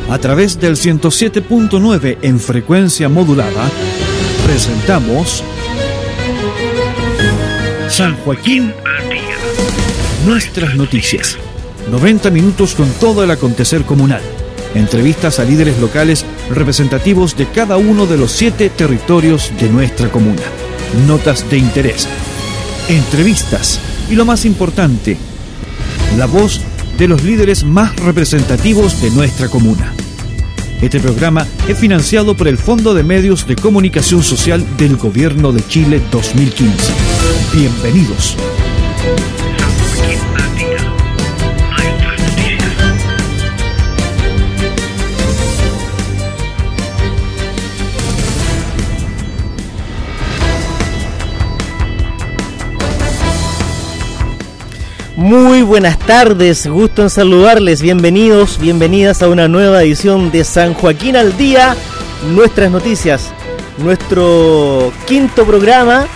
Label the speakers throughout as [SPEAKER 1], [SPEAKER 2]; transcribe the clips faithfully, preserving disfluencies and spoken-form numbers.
[SPEAKER 1] A través del ciento siete punto nueve en frecuencia modulada, presentamos San Joaquín al día. Nuestras noticias. noventa minutos con todo el acontecer comunal. Entrevistas a líderes locales representativos de cada uno de los siete territorios de nuestra comuna. Notas de interés. Entrevistas. Y lo más importante, la voz de los líderes más representativos de nuestra comuna. Este programa es financiado por el Fondo de Medios de Comunicación Social del Gobierno de Chile dos mil quince. Bienvenidos.
[SPEAKER 2] Muy buenas tardes, gusto en saludarles, bienvenidos, bienvenidas a una nueva edición de San Joaquín al Día, nuestras noticias, nuestro quinto programa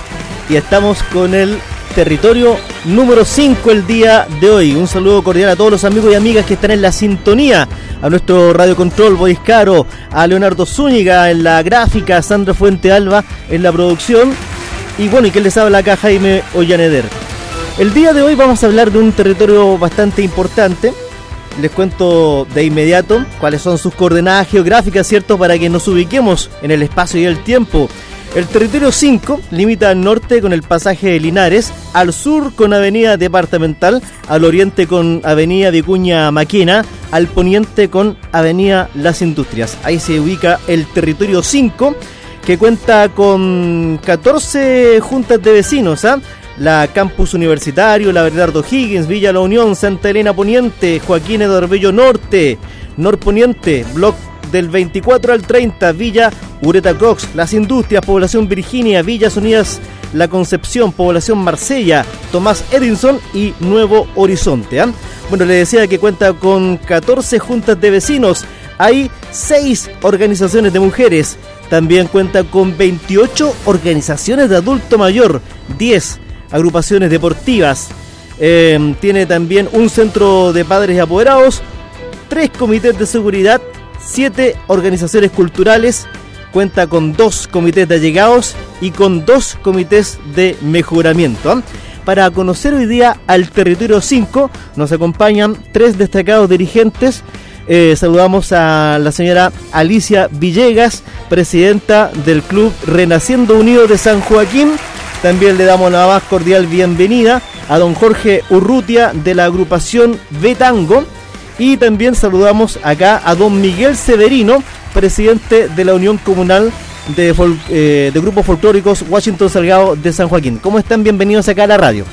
[SPEAKER 2] y estamos con el territorio número cinco el día de hoy. Un saludo cordial a todos los amigos y amigas que están en la sintonía, a nuestro Radio Control, Boris Caro, a Leonardo Zúñiga en la gráfica, a Sandra Fuente Alba en la producción y bueno, y que les habla acá Jaime Ollaneder. El día de hoy vamos a hablar de un territorio bastante importante. Les cuento de inmediato cuáles son sus coordenadas geográficas, ¿cierto? Para que nos ubiquemos en el espacio y el tiempo. El territorio cinco limita al norte con el pasaje de Linares, al sur con avenida Departamental, al oriente con avenida Vicuña Maquena, al poniente con avenida Las Industrias. Ahí se ubica el territorio cinco, que cuenta con catorce juntas de vecinos, ¿ah? ¿eh? La Campus Universitario, la Bernardo Higgins, Villa La Unión, Santa Elena Poniente, Joaquín Eduardo Bello Norte, Norponiente, Bloc del veinticuatro al treinta, Villa Ureta Cox, Las Industrias, Población Virginia, Villas Unidas La Concepción, Población Marsella, Tomás Edinson y Nuevo Horizonte. ¿eh? Bueno, les decía que cuenta con catorce juntas de vecinos, hay seis organizaciones de mujeres, también cuenta con veintiocho organizaciones de adulto mayor, diez agrupaciones deportivas, eh, tiene también un centro de padres y apoderados, tres comités de seguridad, siete organizaciones culturales, cuenta con dos comités de allegados y con dos comités de mejoramiento. ¿eh? Para conocer hoy día al territorio cinco nos acompañan tres destacados dirigentes. Eh, saludamos a la señora Alicia Villegas, presidenta del Club Renaciendo Unido de San Joaquín. También le damos la más cordial bienvenida a don Jorge Urrutia de la agrupación Betango. Y también saludamos acá a don Miguel Severino, presidente de la Unión Comunal de, fol- eh, de Grupos Folclóricos Washington Salgado de San Joaquín. ¿Cómo están? Bienvenidos acá a la radio.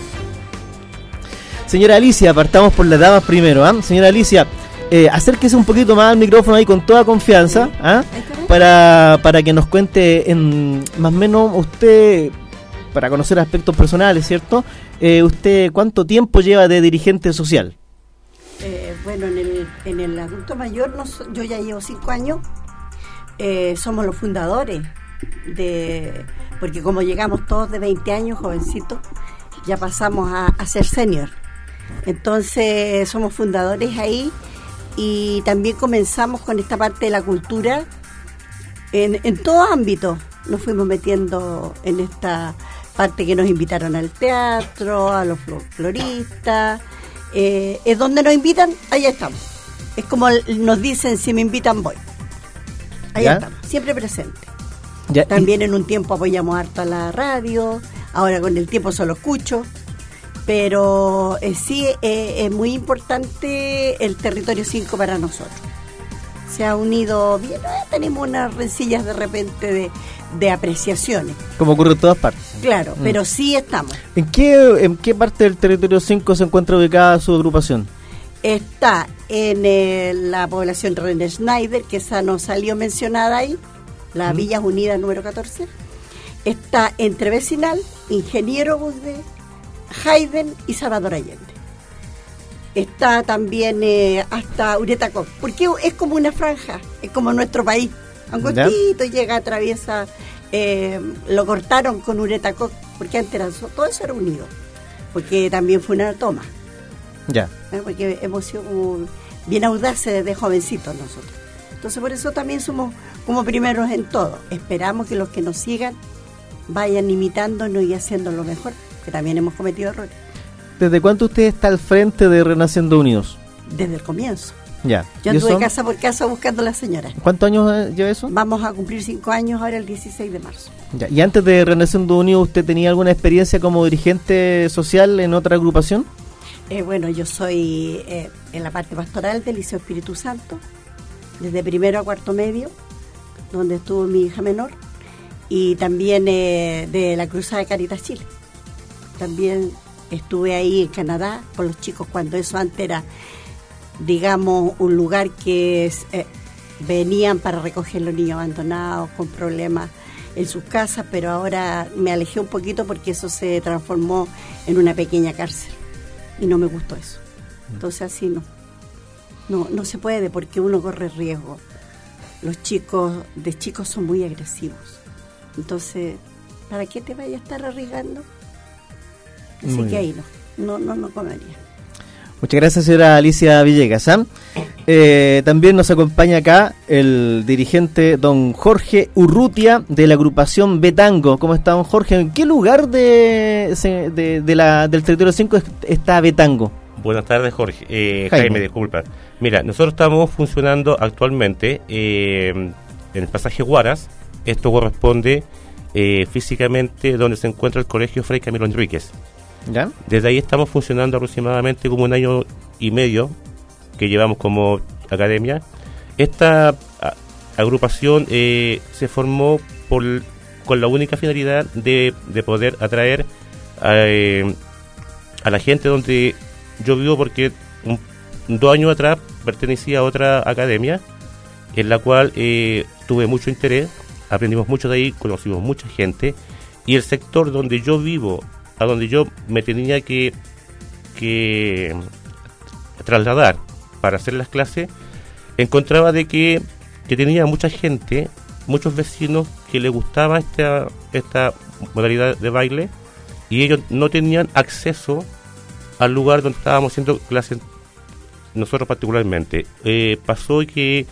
[SPEAKER 2] Señora Alicia, partamos por las damas primero. ¿eh? Señora Alicia, eh, acérquese un poquito más al micrófono ahí con toda confianza, ¿eh? para, para que nos cuente en, más o menos usted, para conocer aspectos personales, ¿cierto? Eh, ¿Usted cuánto tiempo lleva de dirigente social?
[SPEAKER 3] Eh, bueno, en el, en el adulto mayor nos, yo ya llevo cinco años. Eh, somos los fundadores de, porque como llegamos todos de veinte años, jovencitos, ya pasamos a, a ser senior. Entonces somos fundadores ahí y también comenzamos con esta parte de la cultura en, en todo ámbito. Nos fuimos metiendo en esta parte que nos invitaron al teatro, a los folcloristas. Eh, es donde nos invitan, allá estamos. Es como nos dicen, si me invitan voy. Allá ¿Ya? estamos, siempre presente. ¿Ya? También en un tiempo apoyamos harto a la radio, ahora con el tiempo solo escucho. Pero eh, sí eh, es muy importante el territorio cinco para nosotros. Se ha unido bien, eh, tenemos unas rencillas de repente de, de apreciaciones.
[SPEAKER 2] Como ocurre en todas partes.
[SPEAKER 3] Claro,
[SPEAKER 2] mm.
[SPEAKER 3] pero sí estamos.
[SPEAKER 2] ¿En qué, en qué parte del territorio cinco se encuentra ubicada su agrupación?
[SPEAKER 3] Está en el, la población René Schneider, que esa no salió mencionada ahí, la mm. Villas Unidas número catorce. Está entre Vecinal, Ingeniero Guzde, Hayden y Salvador Allende. Está también eh, hasta Ureta Cox, porque es como una franja, es como nuestro país. Angostito llega, atraviesa, eh, lo cortaron con Ureta Cox, porque antes era, todo eso era unido, porque también fue una toma.
[SPEAKER 2] Ya.
[SPEAKER 3] ¿Eh? Porque hemos sido como bien audaces desde jovencitos nosotros. Entonces por eso también somos como primeros en todo. Esperamos que los que nos sigan vayan imitándonos y haciendo lo mejor, que también hemos cometido errores.
[SPEAKER 2] ¿Desde cuánto usted está al frente de Renaciendo Unidos?
[SPEAKER 3] Desde el comienzo.
[SPEAKER 2] Ya.
[SPEAKER 3] Yo anduve casa por casa buscando a la señora.
[SPEAKER 2] ¿Cuántos años lleva eso?
[SPEAKER 3] Vamos a cumplir cinco años ahora el dieciséis de marzo.
[SPEAKER 2] Ya. ¿Y antes de Renaciendo Unidos usted tenía alguna experiencia como dirigente social en otra agrupación?
[SPEAKER 3] Eh, bueno, yo soy eh, en la parte pastoral del Liceo Espíritu Santo, desde primero a cuarto medio, donde estuvo mi hija menor, y también eh, de la Cruzada de Caritas Chile. También estuve ahí en Canadá con los chicos cuando eso antes era, digamos, un lugar que es, eh, venían para recoger los niños abandonados con problemas en sus casas, pero ahora me alejé un poquito porque eso se transformó en una pequeña cárcel y no me gustó eso. Entonces así no, no, no se puede porque uno corre riesgo. Los chicos de chicos son muy agresivos. Entonces, ¿para qué te vayas a estar arriesgando? Así muy que ahí no, no, no, no comería.
[SPEAKER 2] Muchas gracias, señora Alicia Villegas. ¿eh? Eh, también nos acompaña acá el dirigente don Jorge Urrutia de la agrupación Betango. ¿Cómo está, don Jorge? ¿En qué lugar de, de, de la, del territorio cinco está Betango?
[SPEAKER 4] Buenas tardes, Jorge. Eh, Jaime. Jaime, disculpa. Mira, nosotros estamos funcionando actualmente eh, en el pasaje Huaras. Esto corresponde eh, físicamente donde se encuentra el colegio Fray Camilo Enríquez. ¿Ya? Desde ahí estamos funcionando aproximadamente como un año y medio que llevamos como academia. Esta a, agrupación eh, se formó por, con la única finalidad de, de poder atraer a, eh, a la gente donde yo vivo, porque un, dos años atrás pertenecía a otra academia en la cual eh, tuve mucho interés, aprendimos mucho de ahí, conocimos mucha gente, y el sector donde yo vivo, a donde yo me tenía que, que trasladar para hacer las clases, encontraba de que, que tenía mucha gente, muchos vecinos que les gustaba esta, esta modalidad de baile, y ellos no tenían acceso al lugar donde estábamos haciendo clases nosotros particularmente. Eh, pasó que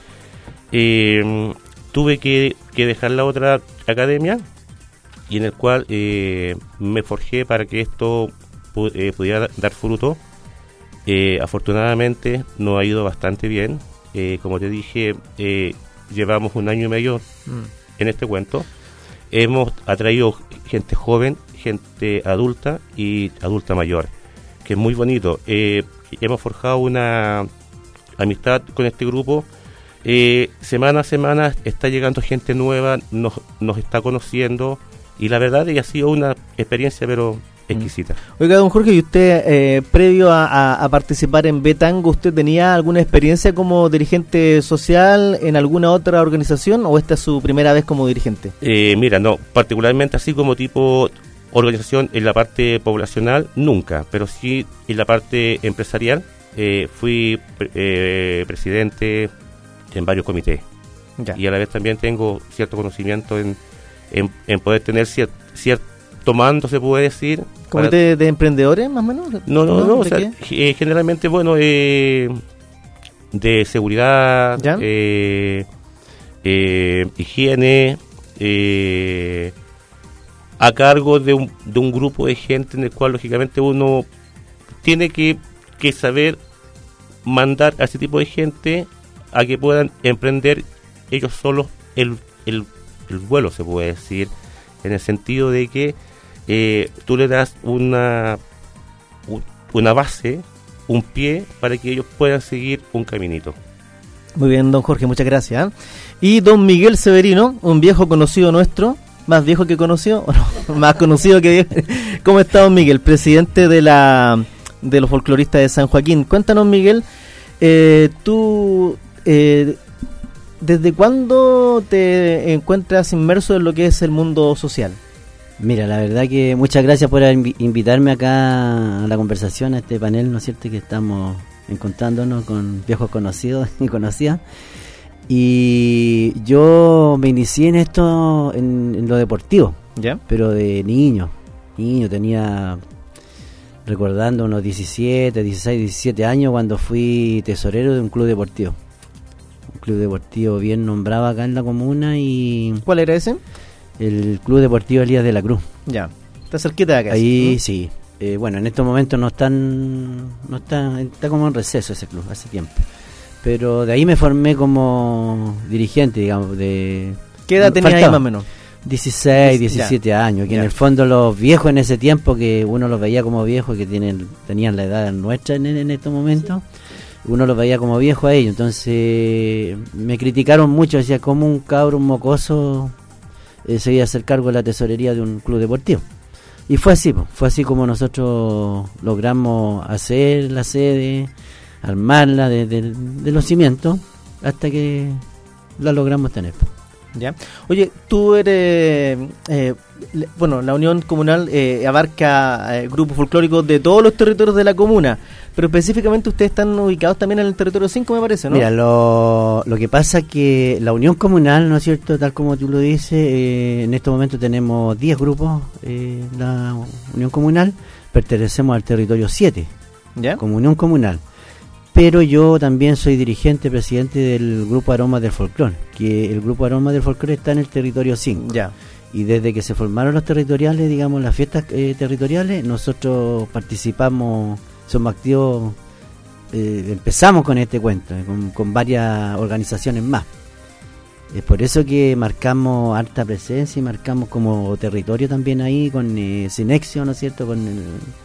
[SPEAKER 4] eh, tuve que, que dejar la otra academia, y en el cual eh, me forjé para que esto pu- eh, pudiera dar fruto. Eh, afortunadamente nos ha ido bastante bien. Eh, como te dije, eh, llevamos un año y medio mm. en este cuento. Hemos atraído gente joven, gente adulta y adulta mayor, que es muy bonito. Eh, hemos forjado una amistad con este grupo. Eh, semana a semana está llegando gente nueva, nos, nos está conociendo. Y la verdad es que ha sido una experiencia pero exquisita.
[SPEAKER 2] Oiga, don Jorge, ¿y usted eh, previo a, a, a participar en Betango, usted tenía alguna experiencia como dirigente social en alguna otra organización, o esta es su primera vez como dirigente?
[SPEAKER 4] Eh, mira, no, particularmente así como tipo organización en la parte poblacional, nunca, pero sí en la parte empresarial. Eh, fui eh, presidente en varios comités. Ya. Y a la vez también tengo cierto conocimiento en En, en poder tener cierto, cierto mando, se puede decir.
[SPEAKER 2] ¿Comité para... de emprendedores, más o menos?
[SPEAKER 4] No, no, no, no o sea, eh, generalmente, bueno, eh, de seguridad, eh, eh, higiene, eh, a cargo de un, de un grupo de gente en el cual, lógicamente, uno tiene que, que saber mandar a ese tipo de gente a que puedan emprender ellos solos el, el el vuelo, se puede decir, en el sentido de que eh, tú le das una una base, un pie, para que ellos puedan seguir un caminito.
[SPEAKER 2] Muy bien, don Jorge, muchas gracias. ¿eh? Y don Miguel Severino, un viejo conocido nuestro, más viejo que conocido, o no, más conocido que viejo. ¿Cómo está, don Miguel? Presidente de la de los folcloristas de San Joaquín. Cuéntanos, Miguel, eh, tú... Eh, ¿desde cuándo te encuentras inmerso en lo que es el mundo social?
[SPEAKER 5] Mira, la verdad que muchas gracias por inv- invitarme acá a la conversación, a este panel, ¿no es cierto?, que estamos encontrándonos con viejos conocidos y conocidas. Y yo me inicié en esto, en, en lo deportivo, ¿ya? Pero de niño, niño, tenía recordando unos diecisiete, dieciséis, diecisiete años cuando fui tesorero de un club deportivo. Un club deportivo bien nombrado acá en la comuna. Y
[SPEAKER 2] ¿cuál era ese?
[SPEAKER 5] El Club Deportivo Elías de la Cruz.
[SPEAKER 2] Ya, está cerquita de acá.
[SPEAKER 5] Ahí
[SPEAKER 2] ¿no?
[SPEAKER 5] sí. Eh, bueno, en estos momentos no están, no está, está como en receso ese club, hace tiempo. Pero de ahí me formé como dirigente, digamos. de
[SPEAKER 2] ¿Qué edad tenías ahí más o menos?
[SPEAKER 5] dieciséis, diecisiete ya. años, que ya. En el fondo los viejos en ese tiempo, que uno los veía como viejos, que tienen tenían la edad nuestra en, en estos momentos, uno los veía como viejos a ellos. Entonces me criticaron mucho, decía, como un cabro, un mocoso, eh, se iba a hacer cargo de la tesorería de un club deportivo. Y fue así, pues, fue así como nosotros logramos hacer la sede, armarla de, de, de los cimientos, hasta que la logramos tener.
[SPEAKER 2] Ya. Oye, tú eres, eh, le, bueno, la Unión Comunal eh, abarca eh, grupos folclóricos de todos los territorios de la comuna, pero específicamente ustedes están ubicados también en el territorio cinco, me parece, ¿no?
[SPEAKER 5] Mira, lo, lo que pasa es que la Unión Comunal, ¿no es cierto?, tal como tú lo dices, eh, en estos momentos tenemos diez grupos, eh, la Unión Comunal, pertenecemos al territorio siete,
[SPEAKER 2] ¿ya?,
[SPEAKER 5] como Unión Comunal. Pero yo también soy dirigente, presidente del Grupo Aromas del Folclore, que el Grupo Aromas del Folclore está en el territorio cinco.
[SPEAKER 2] Ya.
[SPEAKER 5] Y desde que se formaron los territoriales, digamos, las fiestas eh, territoriales, nosotros participamos, somos activos, eh, empezamos con este cuento, eh, con, con varias organizaciones más. Es por eso que marcamos harta presencia y marcamos como territorio también ahí con eh, Cinexio, ¿no es cierto?, con... El,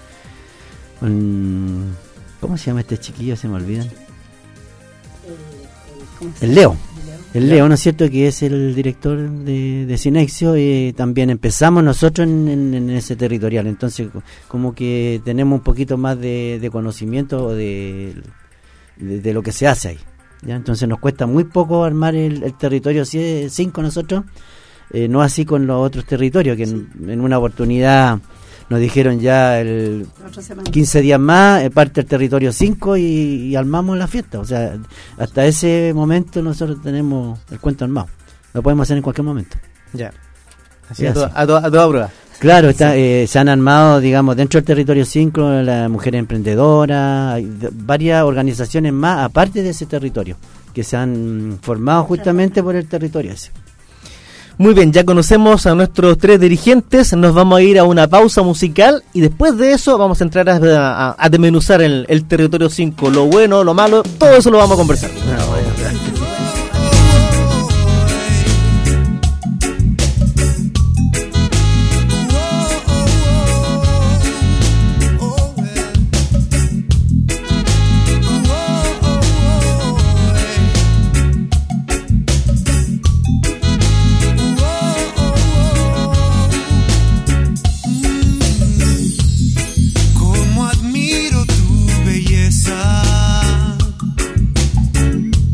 [SPEAKER 5] con ¿cómo se llama este chiquillo? Se me olvidan. El, el, el Leo. El Leo, ¿no es cierto?, que es el director de, de Cinexio. Y también empezamos nosotros en, en, en ese territorial. Entonces, como que tenemos un poquito más de, de conocimiento de, de, de lo que se hace ahí, ¿ya? Entonces nos cuesta muy poco armar el, el territorio cinco nosotros. Eh, no así con los otros territorios, que sí. en, en una oportunidad... Nos dijeron ya el quince días más, eh, parte el territorio cinco y, y armamos la fiesta. O sea, hasta ese momento nosotros tenemos el cuento armado. Lo podemos hacer en cualquier momento.
[SPEAKER 2] Ya. Así, a, toda, a, toda, a toda prueba.
[SPEAKER 5] Claro, está, sí. eh, se han armado, digamos, dentro del territorio cinco, la mujer emprendedora, hay de, varias organizaciones más, aparte de ese territorio, que se han formado justamente por el territorio ese.
[SPEAKER 2] Muy bien, ya conocemos a nuestros tres dirigentes, nos vamos a ir a una pausa musical y después de eso vamos a entrar a, a, a desmenuzar el, el territorio cinco, lo bueno, lo malo, todo eso lo vamos a conversar.
[SPEAKER 6] Cómo admiro tu belleza.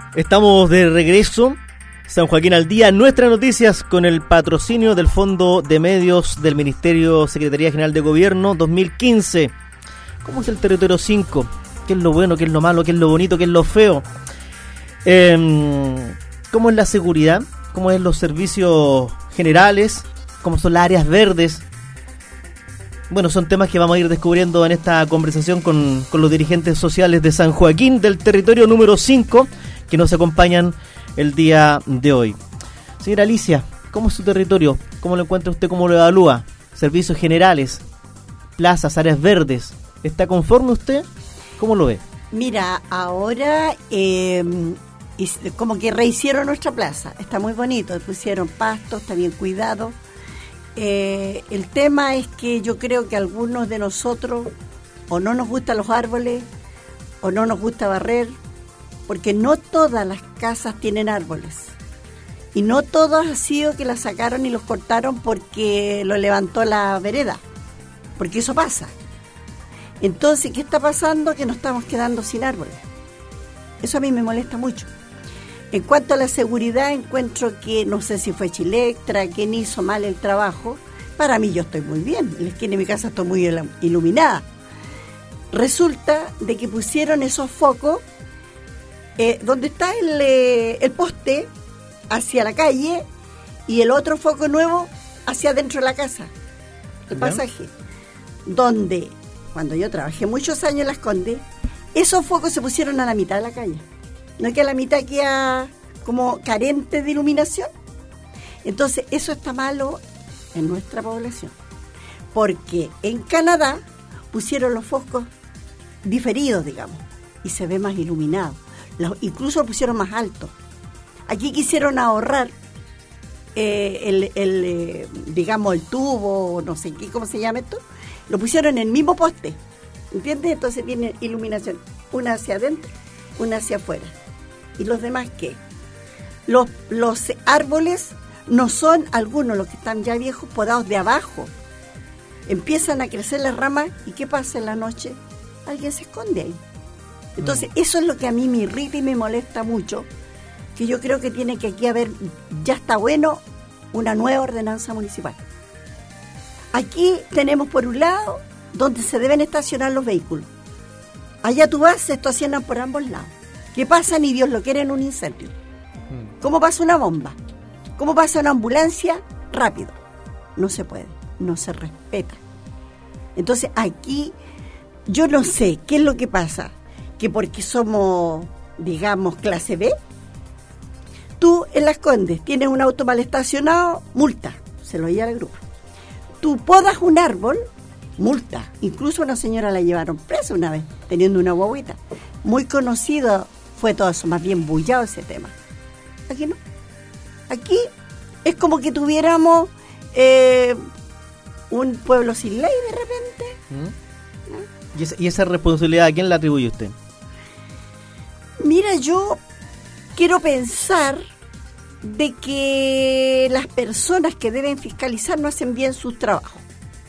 [SPEAKER 2] Estamos de regreso, San Joaquín al Día, nuestras noticias con el patrocinio del Fondo de Medios del Ministerio Secretaría General de Gobierno dos mil quince. ¿Cómo es el territorio cinco? ¿Qué es lo bueno, qué es lo malo, qué es lo bonito, qué es lo feo? Eh, ¿Cómo es la seguridad? ¿Cómo es los servicios generales? ¿Cómo son las áreas verdes? Bueno, son temas que vamos a ir descubriendo en esta conversación con, con los dirigentes sociales de San Joaquín, del territorio número cinco, que nos acompañan el día de hoy. Señora Alicia, ¿cómo es su territorio? ¿Cómo lo encuentra usted? ¿Cómo lo evalúa? Servicios generales, plazas, áreas verdes. ¿Está conforme usted? ¿Cómo lo ve?
[SPEAKER 3] Mira, ahora eh, como que rehicieron nuestra plaza. Está muy bonito. Pusieron pastos, está bien cuidado. Eh, el tema es que yo creo que algunos de nosotros o no nos gustan los árboles o no nos gusta barrer, porque no todas las casas tienen árboles y no todas ha sido que las sacaron y los cortaron porque lo levantó la vereda, porque eso pasa. Entonces, ¿qué está pasando? Que nos estamos quedando sin árboles. Eso a mí me molesta mucho. En cuanto a la seguridad, encuentro que, no sé si fue Chilectra, quien hizo mal el trabajo. Para mí yo estoy muy bien, en la esquina de mi casa estoy muy iluminada. Resulta de que pusieron esos focos eh, donde está el, eh, el poste hacia la calle y el otro foco nuevo hacia adentro de la casa, el pasaje. Donde, cuando yo trabajé muchos años en Las Condes, esos focos se pusieron a la mitad de la calle. No que a la mitad queda como carente de iluminación. Entonces, eso está malo en nuestra población. Porque en Canadá pusieron los focos diferidos, digamos, y se ve más iluminado. Los, incluso lo pusieron más alto. Aquí quisieron ahorrar eh, el, el eh, digamos, el tubo, no sé qué, ¿cómo se llama esto? Lo pusieron en el mismo poste, ¿entiendes? Entonces tiene iluminación, una hacia adentro, una hacia afuera. ¿Y los demás qué? Los, los árboles no son algunos, los que están ya viejos, podados de abajo. Empiezan a crecer las ramas, ¿y qué pasa en la noche? Alguien se esconde ahí. Entonces, eso es lo que a mí me irrita y me molesta mucho, que yo creo que tiene que aquí haber, ya está bueno, una nueva ordenanza municipal. Aquí tenemos por un lado donde se deben estacionar los vehículos. Allá tú vas, se estacionan por ambos lados. ¿Qué pasa? Ni Dios lo quiere en un incendio. ¿Cómo pasa una bomba? ¿Cómo pasa una ambulancia? Rápido. No se puede, no se respeta. Entonces aquí yo no sé qué es lo que pasa, que porque somos, digamos, clase B, tú en Las Condes tienes un auto mal estacionado, multa, se lo lleva al grupo. Tú podas un árbol, multa. Incluso una señora la llevaron presa una vez, teniendo una guaguita. Muy conocido fue todo eso, más bien bullado ese tema. Aquí no. Aquí es como que tuviéramos eh, un pueblo sin ley de repente. ¿Mm? ¿No?
[SPEAKER 2] ¿Y, esa, ¿Y esa responsabilidad a quién la atribuye usted?
[SPEAKER 3] Mira, yo quiero pensar de que las personas que deben fiscalizar no hacen bien su trabajo.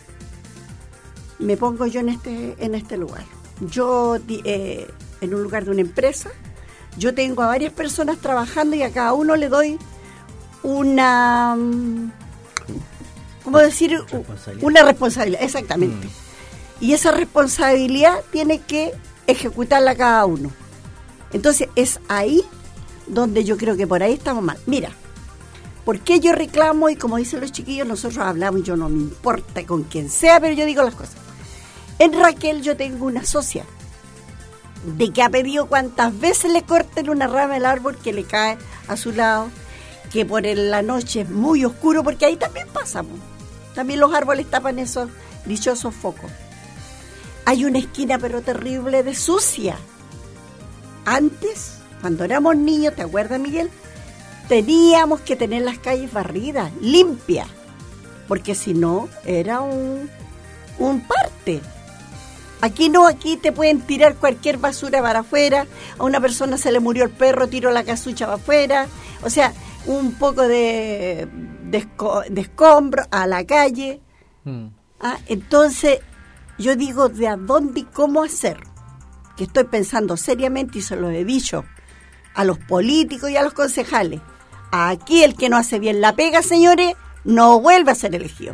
[SPEAKER 3] Me pongo yo en este en este lugar. Yo, eh, en un lugar de una empresa, yo tengo a varias personas trabajando y a cada uno le doy una, ¿cómo decir? Responsabilidad. Una responsabilidad, exactamente. Mm. Y esa responsabilidad tiene que ejecutarla cada uno. Entonces, es ahí donde yo creo que por ahí estamos mal. Mira, ¿por qué yo reclamo? Y como dicen los chiquillos, nosotros hablamos, yo no me importa con quién sea, pero yo digo las cosas. En Raquel yo tengo una socia de que ha pedido cuántas veces le corten una rama del árbol que le cae a su lado, que por la noche es muy oscuro, porque ahí también pasa, también los árboles tapan esos dichosos focos. Hay una esquina pero terrible de sucia. Antes, cuando éramos niños, ¿te acuerdas, Miguel? Teníamos que tener las calles barridas, limpias, porque si no, era un, un parte. Aquí no, aquí te pueden tirar cualquier basura para afuera, a una persona se le murió el perro, tiró la casucha para afuera, o sea, un poco de, de, esco, de escombro a la calle. Mm. Ah, entonces, yo digo, ¿de a dónde y cómo hacer? Que estoy pensando seriamente y se lo he dicho a los políticos y a los concejales. Aquí el que no hace bien la pega, señores, no vuelve a ser elegido.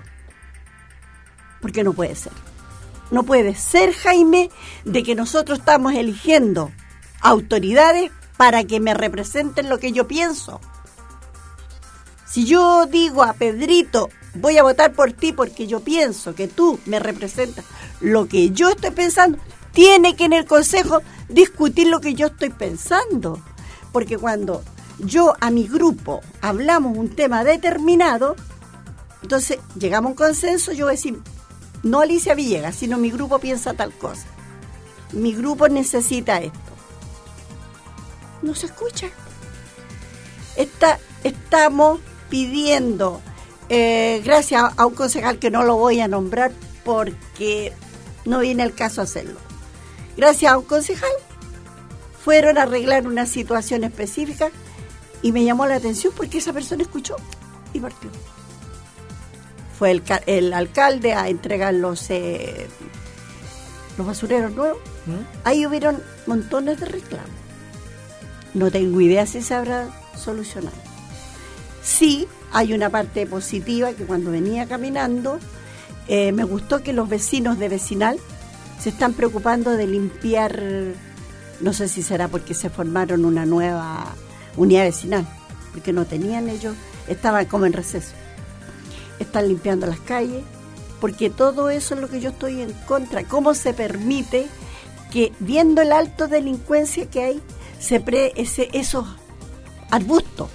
[SPEAKER 3] Porque no puede ser. No puede ser, Jaime, de que nosotros estamos eligiendo autoridades para que me representen lo que yo pienso. Si yo digo a Pedrito, voy a votar por ti porque yo pienso que tú me representas lo que yo estoy pensando, tiene que en el consejo discutir lo que yo estoy pensando. Porque cuando yo a mi grupo hablamos un tema determinado, entonces llegamos a un consenso, yo voy a decir, no Alicia Villegas, sino mi grupo piensa tal cosa. Mi grupo necesita esto. No se escucha. Está, estamos pidiendo, eh, gracias a, a un concejal que no lo voy a nombrar porque no viene el caso hacerlo. Gracias a un concejal fueron a arreglar una situación específica y me llamó la atención porque esa persona escuchó y partió. Fue el, el alcalde a entregar los, eh, los basureros nuevos. ¿Mm? Ahí hubieron montones de reclamos. No tengo idea si se habrá solucionado. Sí, hay una parte positiva que cuando venía caminando, eh, me gustó que los vecinos de Vecinal se están preocupando de limpiar, no sé si será porque se formaron una nueva unidad vecinal, porque no tenían ellos, estaban como en receso. Están limpiando las calles, porque todo eso es lo que yo estoy en contra. ¿Cómo se permite que, viendo el alto delincuencia que hay, se pre ese, esos arbustos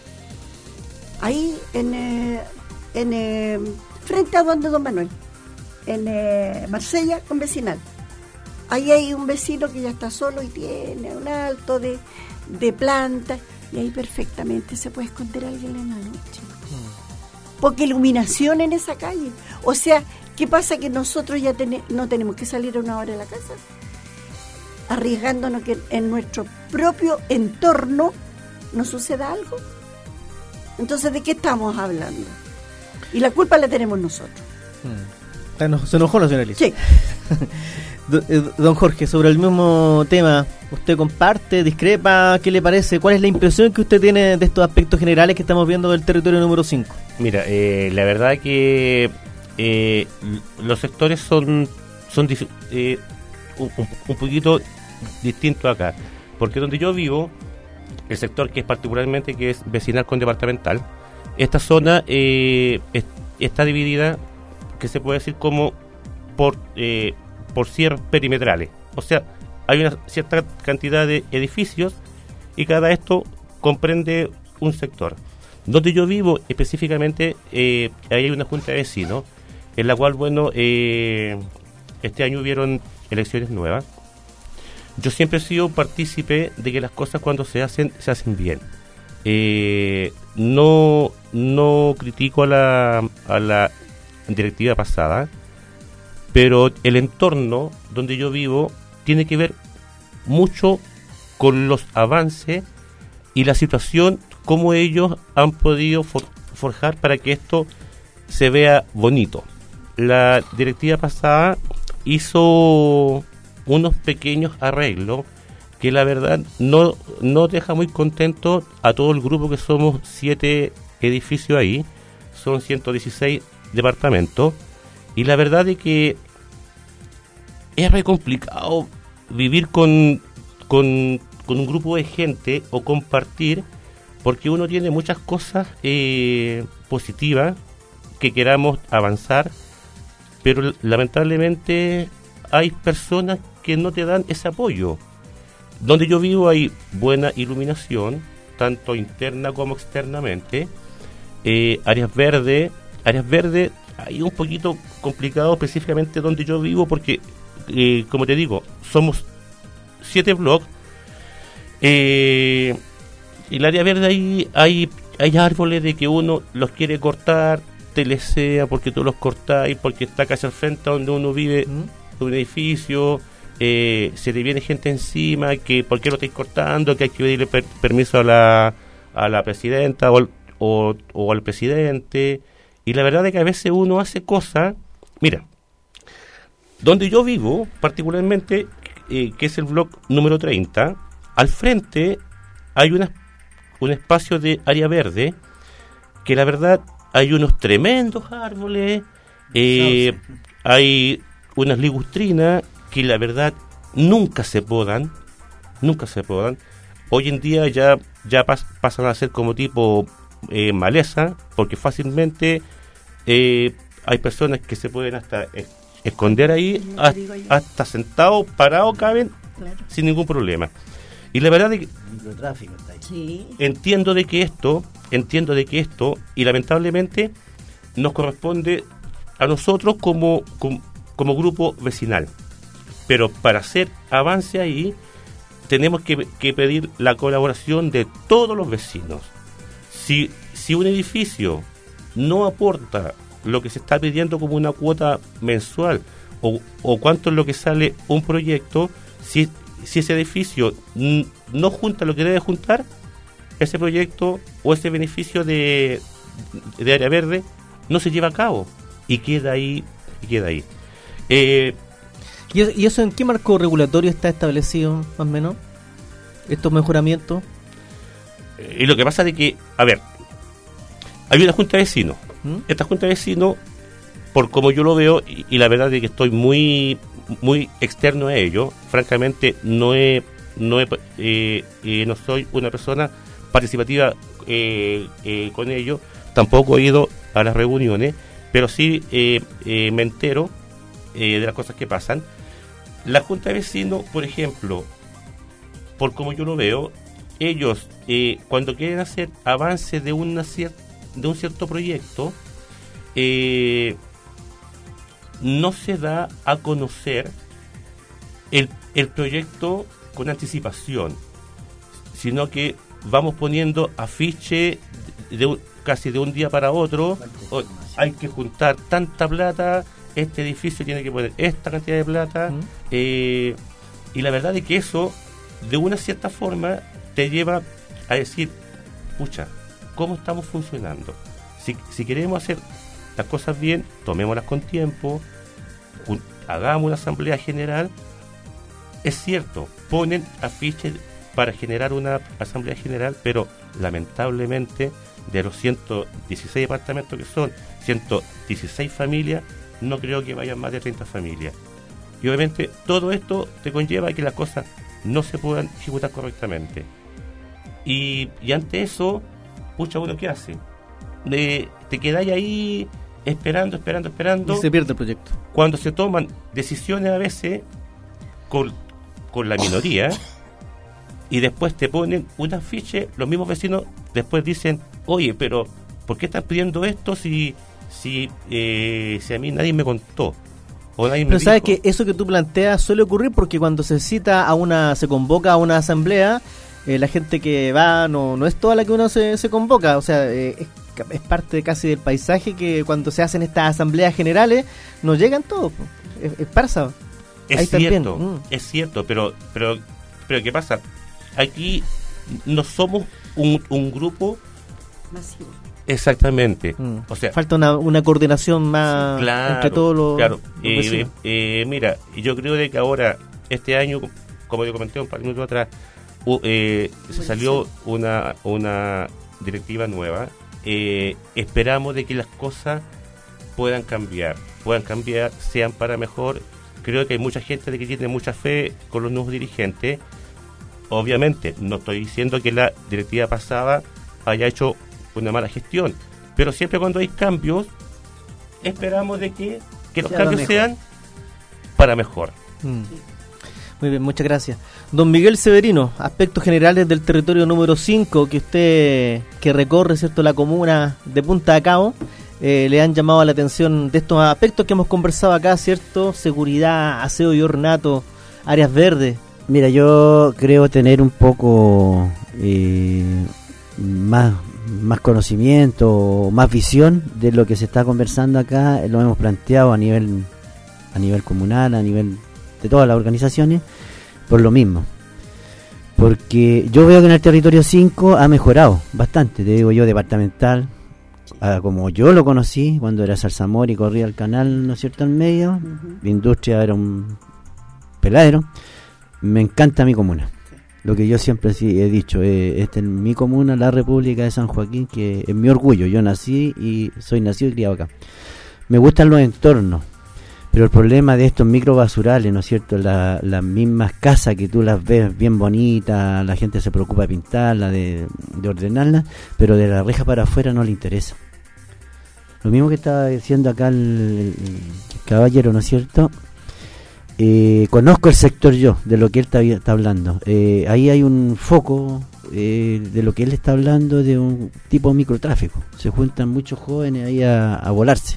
[SPEAKER 3] ahí en, eh, en eh, frente a donde Don Manuel, en eh, Marsella con Vecinal? Ahí hay un vecino que ya está solo y tiene un alto de, de plantas, y ahí perfectamente se puede esconder a alguien en la noche. Porque iluminación en esa calle. O sea, ¿qué pasa? Que nosotros ya ten- no tenemos que salir a una hora de la casa, arriesgándonos que en nuestro propio entorno nos suceda algo. Entonces, ¿de qué estamos hablando? Y la culpa la tenemos nosotros.
[SPEAKER 2] Hmm. Se enojó la señora Alicia.
[SPEAKER 3] Sí.
[SPEAKER 2] Don Jorge, sobre el mismo tema, ¿usted comparte, discrepa? ¿Qué le parece? ¿Cuál es la impresión que usted tiene de estos aspectos generales que estamos viendo del territorio número cinco?
[SPEAKER 4] Mira, eh, la verdad que eh, los sectores son son eh, un, un poquito distintos acá, porque donde yo vivo, el sector que es particularmente que es vecinal con departamental, esta zona eh, es, está dividida, que se puede decir como por eh, por cierres perimetrales, o sea, hay una cierta cantidad de edificios y cada esto comprende un sector. Donde yo vivo específicamente, eh, hay una junta de vecinos, en la cual, bueno, eh, este año hubieron elecciones nuevas. Yo siempre he sido partícipe de que las cosas cuando se hacen, se hacen bien. Eh, no, no critico a la, a la directiva pasada, pero el entorno donde yo vivo tiene que ver mucho con los avances y la situación, cómo ellos han podido for- forjar para que esto se vea bonito. La directiva pasada hizo unos pequeños arreglos que la verdad no, no deja muy contento a todo el grupo, que somos siete edificios ahí, son ciento dieciséis departamentos, y la verdad es que es re complicado vivir con, con, con un grupo de gente o compartir, porque uno tiene muchas cosas eh, positivas que queramos avanzar, pero lamentablemente hay personas que no te dan ese apoyo. Donde yo vivo hay buena iluminación, tanto interna como externamente, eh, áreas verdes, áreas verdes, hay un poquito complicado específicamente donde yo vivo, porque, eh, como te digo, somos siete bloques, eh, y el área verde ahí hay, hay árboles de que uno los quiere cortar, te les sea porque tú los cortáis, porque está casi al frente donde uno vive, ¿Mm? un edificio, eh, se le viene gente encima, que por qué lo estáis cortando, que hay que pedirle per- permiso a la, a la presidenta o al, o, o al presidente, y la verdad es que a veces uno hace cosas, mira, donde yo vivo, particularmente, eh, que es el bloque número treinta, al frente hay una, un espacio de área verde que la verdad hay unos tremendos árboles, eh, hay unas ligustrinas que la verdad nunca se podan, nunca se podan. Hoy en día ya, ya pas, pasan a ser como tipo eh, maleza, porque fácilmente eh, hay personas que se pueden hasta eh, esconder ahí, hasta, hasta sentados, parados, caben, claro, sin ningún problema. Y la verdad es que
[SPEAKER 5] microtráfico está ahí.
[SPEAKER 3] Sí.
[SPEAKER 4] entiendo de que esto, entiendo de que esto, y lamentablemente nos corresponde a nosotros como, como, como grupo vecinal. Pero para hacer avance ahí, tenemos que, que pedir la colaboración de todos los vecinos. Si, si un edificio no aporta lo que se está pidiendo como una cuota mensual, o, o cuánto es lo que sale un proyecto, si, si ese edificio n- no junta lo que debe juntar, ese proyecto o ese beneficio de, de área verde no se lleva a cabo y queda ahí, y queda ahí. Eh,
[SPEAKER 2] ¿Y eso en qué marco regulatorio está establecido, más o menos? ¿Estos mejoramientos?
[SPEAKER 4] Y lo que pasa es que, a ver, hay una junta de vecinos.
[SPEAKER 2] ¿Mm?
[SPEAKER 4] Esta junta de vecinos, por como yo lo veo, y, y la verdad es que estoy muy muy externo a ello, francamente no he, no he, eh, eh, no soy una persona participativa eh, eh, con ello, tampoco he ido a las reuniones, pero sí eh, eh, me entero eh, de las cosas que pasan. La junta de vecinos, por ejemplo, por como yo lo veo, ellos eh, cuando quieren hacer avance de una cier- de un cierto proyecto, eh, no se da a conocer el, el proyecto con anticipación, sino que vamos poniendo afiche de un, casi de un día para otro. O, hay que juntar tanta plata, este edificio tiene que poner esta cantidad de plata, uh-huh. eh, y la verdad es que eso de una cierta forma te lleva a decir, pucha, ¿cómo estamos funcionando? Si, si queremos hacer las cosas bien, tomémoslas con tiempo, un, hagamos una asamblea general. Es cierto, ponen afiches para generar una asamblea general, pero lamentablemente de los ciento dieciséis departamentos que son, ciento dieciséis familias, no creo que vayan más de treinta familias. Y obviamente todo esto te conlleva a que las cosas no se puedan ejecutar correctamente. Y, y ante eso, pucha, uno ¿qué hace? De, te quedáis ahí esperando, esperando, esperando.
[SPEAKER 2] Y se pierde el proyecto.
[SPEAKER 4] Cuando se toman decisiones a veces con, con la minoría, y después te ponen un afiche, los mismos vecinos después dicen, oye, pero ¿por qué estás pidiendo esto si, si, eh, si a mí nadie me contó? O nadie
[SPEAKER 2] pero
[SPEAKER 4] me
[SPEAKER 2] sabes
[SPEAKER 4] dijo?
[SPEAKER 2] que eso que tú planteas suele ocurrir porque cuando se cita a una, se convoca a una asamblea, eh, la gente que va no, no es toda la que uno se, se convoca, o sea, eh, es, es parte casi del paisaje que cuando se hacen estas asambleas generales no llegan todos, es, es parsa.
[SPEAKER 4] Es
[SPEAKER 2] Ahí
[SPEAKER 4] cierto,
[SPEAKER 2] mm.
[SPEAKER 4] es cierto, pero, pero, pero ¿qué pasa? Aquí no somos un, un grupo
[SPEAKER 3] masivo.
[SPEAKER 4] Exactamente.
[SPEAKER 2] Mm.
[SPEAKER 4] O sea,
[SPEAKER 2] falta una, una coordinación más
[SPEAKER 4] sí, claro,
[SPEAKER 2] entre todos los,
[SPEAKER 4] claro.
[SPEAKER 2] los
[SPEAKER 4] eh,
[SPEAKER 2] vecinos.
[SPEAKER 4] Eh, mira, yo creo de que ahora, este año, como yo comenté un par de minutos atrás, uh, eh, se salió una, una directiva nueva. Eh, esperamos de que las cosas puedan cambiar, puedan cambiar, sean para mejor. Creo que hay mucha gente de que tiene mucha fe con los nuevos dirigentes. Obviamente, no estoy diciendo que la directiva pasada haya hecho una mala gestión, pero siempre cuando hay cambios, esperamos de que, que los
[SPEAKER 5] sea
[SPEAKER 4] cambios sean para mejor.
[SPEAKER 2] Mm. Muy bien, muchas gracias. Don Miguel Severino, aspectos generales del territorio número cinco que usted, que recorre, ¿cierto?, la comuna de punta a cabo, eh, le han llamado la atención de estos aspectos que hemos conversado acá, ¿cierto? Seguridad, aseo y ornato, áreas verdes.
[SPEAKER 5] Mira, yo creo tener un poco eh, más, más conocimiento, más visión de lo que se está conversando acá. Lo hemos planteado a nivel, a nivel comunal, a nivel de todas las organizaciones, por lo mismo. Porque yo veo que en el territorio cinco ha mejorado bastante, te digo yo, departamental, a como yo lo conocí cuando era Zarzamora y corría el canal, ¿no es cierto?, en medio. Uh-huh. La industria era un peladero. Me encanta mi comuna. lo que yo siempre sí he dicho, eh, esta es mi comuna, la República de San Joaquín, que es mi orgullo. Yo nací y soy nacido y criado acá. Me gustan los entornos, pero el problema de estos microbasurales, ¿no es cierto? La, las mismas casas que tú las ves bien bonitas, la gente se preocupa de pintarlas, de, de ordenarlas, pero de la reja para afuera no le interesa. Lo mismo que estaba diciendo acá el, el, el caballero, ¿no es cierto? Eh, conozco el sector yo, de lo que él está, está hablando. Eh, ahí hay un foco eh, de lo que él está hablando, de un tipo microtráfico. Se juntan muchos jóvenes ahí a, a volarse.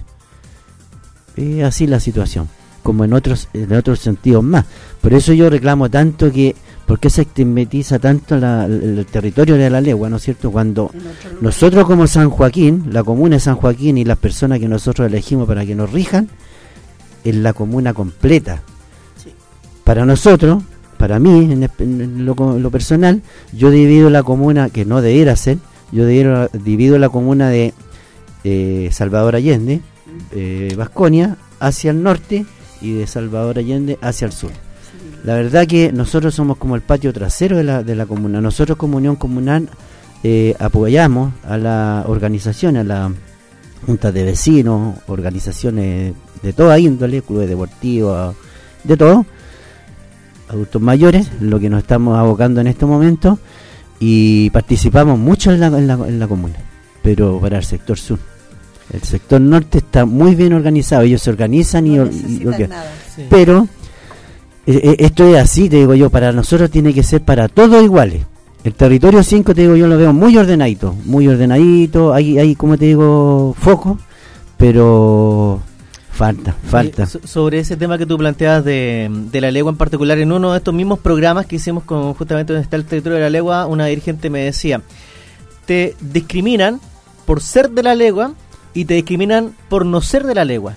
[SPEAKER 5] Es eh, así la situación, como en otros en otros sentidos más. Por eso yo reclamo tanto que, ¿por qué se estigmatiza tanto la, el, el territorio de la legua, ¿no es cierto? Cuando nosotros como San Joaquín, la comuna de San Joaquín y las personas que nosotros elegimos para que nos rijan, es la comuna completa. Para nosotros, para mí, en, en, lo, en lo personal, yo divido la comuna, que no debiera ser, yo divido, divido la comuna de eh, Salvador Allende, eh, Vasconia, hacia el norte, y de Salvador Allende hacia el sur. La verdad que nosotros somos como el patio trasero de la, de la comuna. Nosotros como Unión Comunal eh, apoyamos a la organización, a la juntas de vecinos, organizaciones de toda índole, clubes deportivos, de todo, adultos mayores, lo que nos estamos abocando en este momento, y participamos mucho en la, en la, en la comuna, pero para el sector sur. El sector norte está muy bien organizado, ellos se organizan no y, y okay. nada, sí. Pero eh, esto es así, te digo yo, para nosotros tiene que ser para todos iguales. El territorio cinco, te digo yo, lo veo muy ordenadito, muy ordenadito, hay, hay como te digo, foco, pero falta, falta.
[SPEAKER 2] So, sobre ese tema que tú planteabas de, de la legua en particular, en uno de estos mismos programas que hicimos con justamente donde está el territorio de la legua, una dirigente me decía, te discriminan por ser de la legua y te discriminan por no ser de la legua.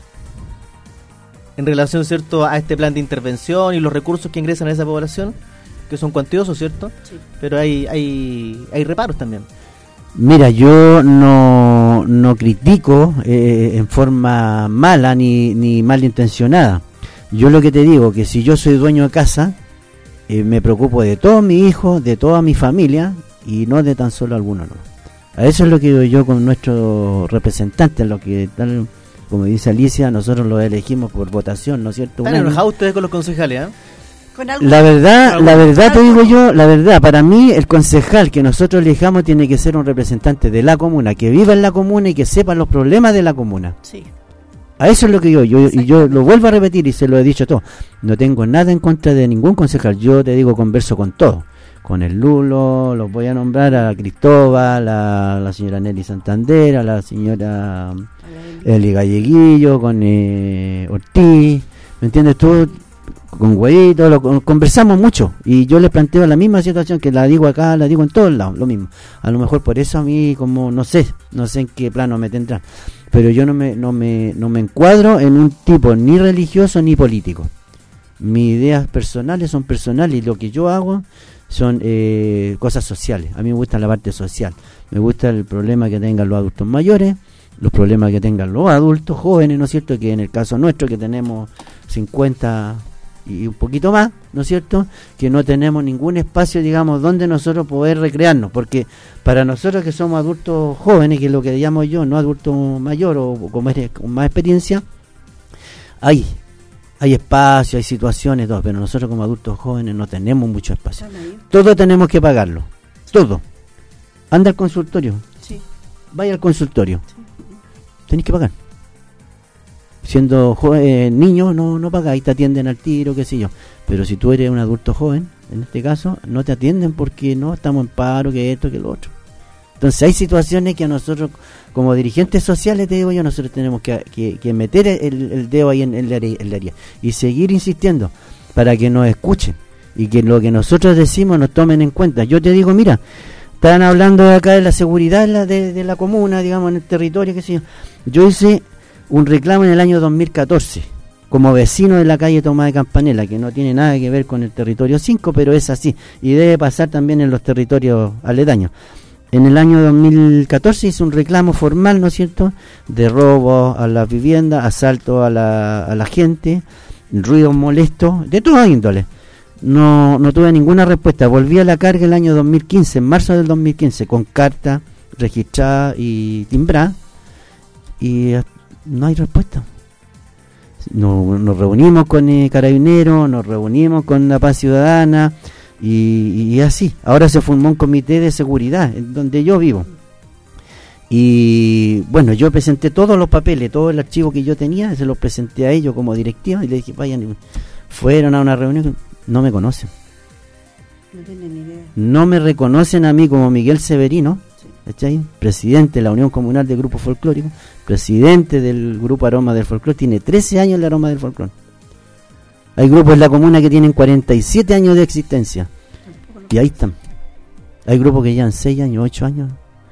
[SPEAKER 2] En relación, ¿cierto?, a este plan de intervención y los recursos que ingresan a esa población, que son cuantiosos, ¿cierto? Sí. Pero hay hay hay reparos también.
[SPEAKER 5] Mira, yo no no critico eh, en forma mala ni, ni malintencionada. Yo lo que te digo, que si yo soy dueño de casa, eh, me preocupo de todos mis hijos, de toda mi familia, y no de tan solo algunos, no. A eso es lo que digo yo con nuestros representantes, lo que tal, como dice Alicia, nosotros los elegimos por votación, ¿no es cierto?
[SPEAKER 2] ¿Están enojados ustedes con los concejales, eh?
[SPEAKER 5] La verdad, la verdad te digo yo, la verdad, para mí el concejal que nosotros elijamos tiene que ser un representante de la comuna, que viva en la comuna y que sepa los problemas de la comuna. Sí. A eso es lo que yo, yo y yo lo vuelvo a repetir y se lo he dicho todo. No tengo nada en contra de ningún concejal, yo te digo, converso con todos. Con el Lulo, los voy a nombrar, a Cristóbal, a la señora Nelly Santander, a la señora Eli Galleguillo, con eh, Ortiz, ¿me entiendes tú? Con Güeyito, lo conversamos mucho y yo les planteo la misma situación que la digo acá, la digo en todos lados, lo mismo. A lo mejor por eso a mí, como no sé, no sé en qué plano me tendrán, pero yo no me, no me, no me encuadro en un tipo ni religioso ni político. Mis ideas personales son personales y lo que yo hago son eh, cosas sociales. A mí me gusta la parte social, me gusta el problema que tengan los adultos mayores, los problemas que tengan los adultos jóvenes, ¿no es cierto? Que en el caso nuestro, que tenemos cincuenta y un poquito más, ¿no es cierto? Que no tenemos ningún espacio, digamos, donde nosotros poder recrearnos, porque para nosotros que somos adultos jóvenes, que es lo que llamo yo, no adulto mayor o con más, con más experiencia, hay Hay espacio, hay situaciones, todo, pero nosotros como adultos jóvenes no tenemos mucho espacio. Todo tenemos que pagarlo, todo. Anda al consultorio, sí. Vaya al consultorio, sí. Tenés que pagar. Siendo joven, niño, no, no pagáis, te atienden al tiro, qué sé yo. Pero si tú eres un adulto joven, en este caso, no te atienden porque no estamos en paro, que esto, que lo otro. Entonces hay situaciones que a nosotros, como dirigentes sociales, te digo yo, nosotros tenemos que, que, que meter el, el dedo ahí en el área y seguir insistiendo para que nos escuchen y que lo que nosotros decimos nos tomen en cuenta. Yo te digo, mira, están hablando de acá de la seguridad de la, de, de la comuna, digamos, en el territorio, qué sé yo. Yo hice un reclamo en el año dos mil catorce como vecino de la calle Tomás de Campanella, que no tiene nada que ver con el territorio cinco, pero es así y debe pasar también en los territorios aledaños. En el año dos mil catorce hizo un reclamo formal, ¿no es cierto?, de robo a las viviendas, asalto a la, a la gente, ruidos molestos, de toda índole. no, no tuve ninguna respuesta. Volví a la carga el año dos mil quince, en marzo del dos mil quince, con carta registrada y timbrada, y no hay respuesta. Nos, nos reunimos con eh, Carabineros, nos reunimos con la Paz Ciudadana, y, y así. Ahora se formó un comité de seguridad, en donde yo vivo. Y bueno, yo presenté todos los papeles, todo el archivo que yo tenía, se los presenté a ellos como directiva, y les dije, vayan, fueron a una reunión, no me conocen.
[SPEAKER 3] No tienen ni idea.
[SPEAKER 5] No me reconocen a mí como Miguel Severino, ¿cachai? Presidente de la Unión Comunal de Grupos Folclóricos, presidente del Grupo Aroma del Folclore, tiene trece años el Aroma del Folclore. Hay grupos en la comuna que tienen cuarenta y siete años de existencia, y ahí están. Hay grupos que llevan seis años, ocho años.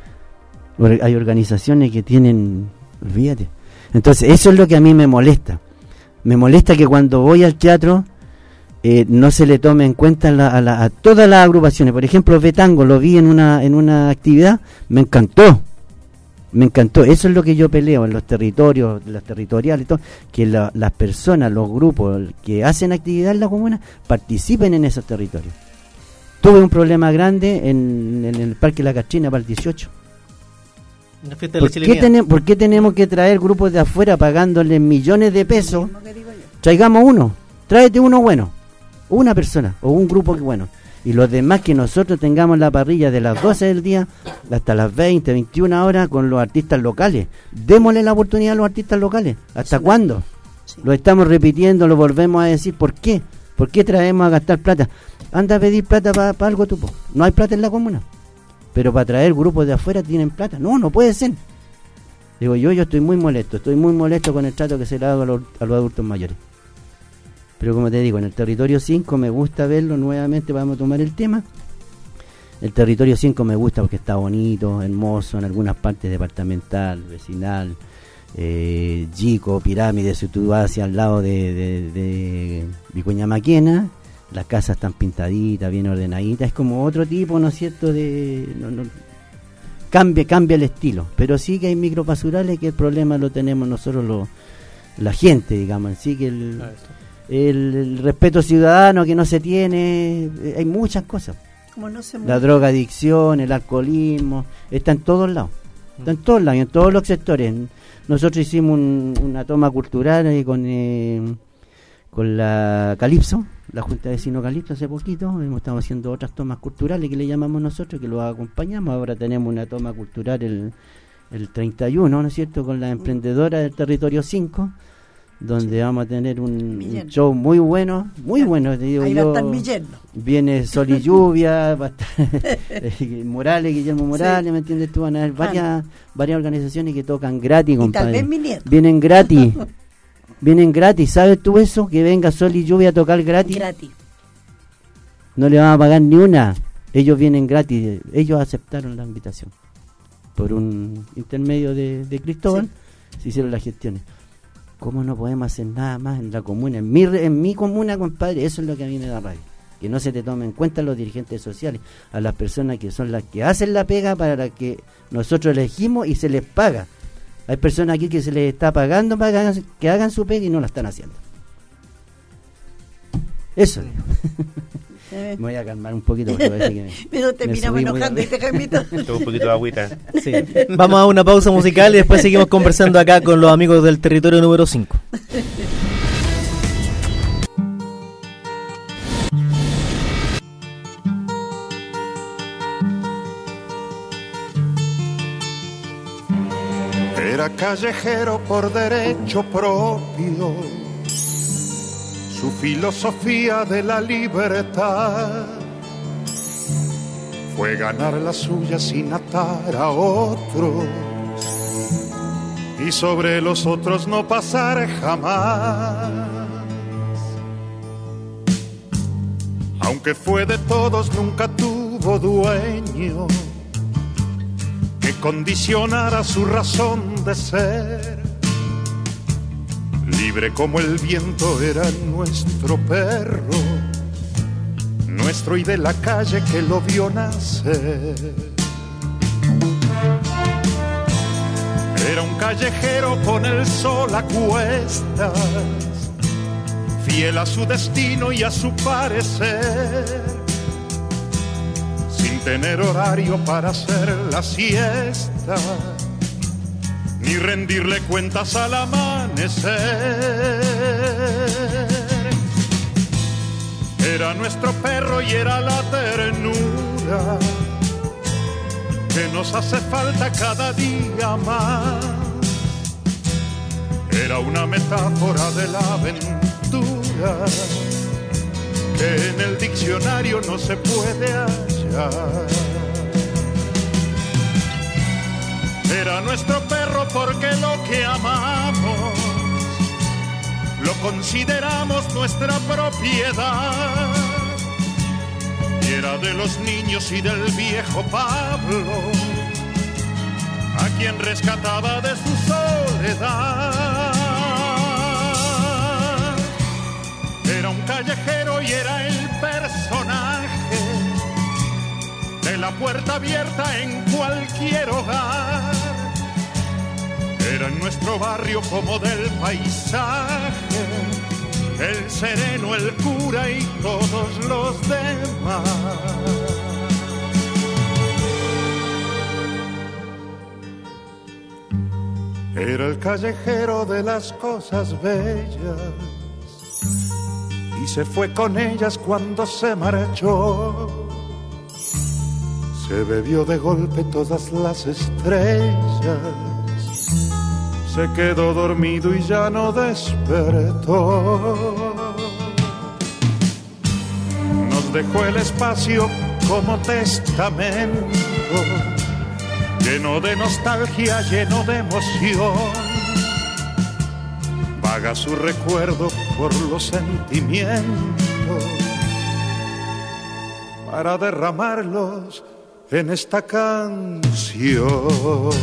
[SPEAKER 5] Hay organizaciones que tienen, olvídate. Entonces eso es lo que a mí me molesta. Me molesta que cuando voy al teatro eh, no se le tome en cuenta la, a, la, a todas las agrupaciones. Por ejemplo, Betango, lo vi en una en una actividad, me encantó. Me encantó. Eso es lo que yo peleo en los territorios, las territoriales, todo, que la, las personas, los grupos que hacen actividad en la comuna participen en esos territorios. Tuve un problema grande en, en el Parque La Catrina para el dieciocho. ¿Por qué, ten, ¿Por qué tenemos que traer grupos de afuera pagándoles millones de pesos? Traigamos uno, tráete uno bueno, una persona o un grupo que bueno, y los demás que nosotros tengamos la parrilla de las doce del día hasta las veinte, veintiuna horas con los artistas locales. Démosle la oportunidad a los artistas locales. ¿Hasta sí, cuándo? Sí. Lo estamos repitiendo, lo volvemos a decir. ¿Por qué? ¿Por qué traemos a gastar plata? Anda a pedir plata para pa algo tú, po. No hay plata en la comuna. Pero para traer grupos de afuera tienen plata. No, no puede ser. Digo yo, yo estoy muy molesto. Estoy muy molesto con el trato que se le ha dado a los, a los adultos mayores. Pero como te digo, en el territorio cinco me gusta verlo nuevamente. Vamos a tomar el tema. El territorio cinco me gusta porque está bonito, hermoso, en algunas partes departamental, vecinal, eh, Yico, Pirámide, si tú vas hacia al lado de, de, de Vicuña Maquena. Las casas están pintaditas, bien ordenaditas, es como otro tipo, ¿no es cierto? De no, no, cambia, cambia el estilo, pero sí que hay micropasurales que el problema lo tenemos nosotros, lo, la gente, digamos, sí que el, el, el respeto ciudadano que no se tiene, eh, hay muchas cosas. Como no se la drogadicción, el alcoholismo, está en todos lados, está en todos lados, en todos los sectores. Nosotros hicimos un, una toma cultural eh, con eh, con la Calipso, la Junta de Vecinos Calipso hace poquito, hemos estado haciendo otras tomas culturales que le llamamos nosotros, que los acompañamos. Ahora tenemos una toma cultural el, el treinta y uno, ¿no es cierto?, con la emprendedora del territorio cinco, donde sí, vamos a tener un, un show muy bueno, muy ya, bueno, te digo. Ahí yo, va a estar mi yerno. Viene Sol y Lluvia, va a estar Morales, Guillermo Morales, sí, ¿me entiendes tú? Van a haber varias, varias organizaciones que tocan gratis, compadre. Y tal vez mi nieto. Vienen gratis. Vienen gratis, ¿sabes tú eso? Que venga Sol y Lluvia a tocar gratis. Gratis. No le van a pagar ni una. Ellos vienen gratis. Ellos aceptaron la invitación. Por un intermedio de, de Cristóbal, sí, se hicieron las gestiones. ¿Cómo no podemos hacer nada más en la comuna? En mi, en mi comuna, compadre, eso es lo que a mí me da rabia. Que no se te tome en cuenta a los dirigentes sociales, a las personas que son las que hacen la pega para las que nosotros elegimos y se les paga. Hay personas aquí que se les está pagando para que hagan, que hagan su pega y no la están haciendo. Eso. Me voy a calmar un poquito porque parece que me, pero te miramos enojando y te Jaimito.
[SPEAKER 4] Un poquito de agüita.
[SPEAKER 2] Sí. Vamos a una pausa musical y después seguimos conversando acá con los amigos del territorio número cinco.
[SPEAKER 6] Era callejero por derecho propio, su filosofía de la libertad fue ganar la suya sin atar a otros y sobre los otros no pasar jamás. Aunque fue de todos, nunca tuvo dueño que condicionara su razón de ser. Libre como el viento era nuestro perro, nuestro y de la calle que lo vio nacer. Era un callejero con el sol a cuestas, fiel a su destino y a su parecer, sin tener horario para hacer la siesta, ni rendirle cuentas al amanecer. Era nuestro perro y era la ternura que nos hace falta cada día más. Era una metáfora de la aventura que en el diccionario no se puede hallar. Era nuestro perro porque lo que amamos lo consideramos nuestra propiedad. Y era de los niños y del viejo Pablo, a quien rescataba de su soledad. Era un callejero y era el personaje de la puerta abierta en cualquier hogar. Era en nuestro barrio como del paisaje, el sereno, el cura y todos los demás. Era el callejero de las cosas bellas y se fue con ellas cuando se marchó. Se bebió de golpe todas las estrellas, se quedó dormido y ya no despertó. Nos dejó el espacio como testamento, lleno de nostalgia, lleno de emoción. Vaga su recuerdo por los sentimientos para derramarlos en esta canción.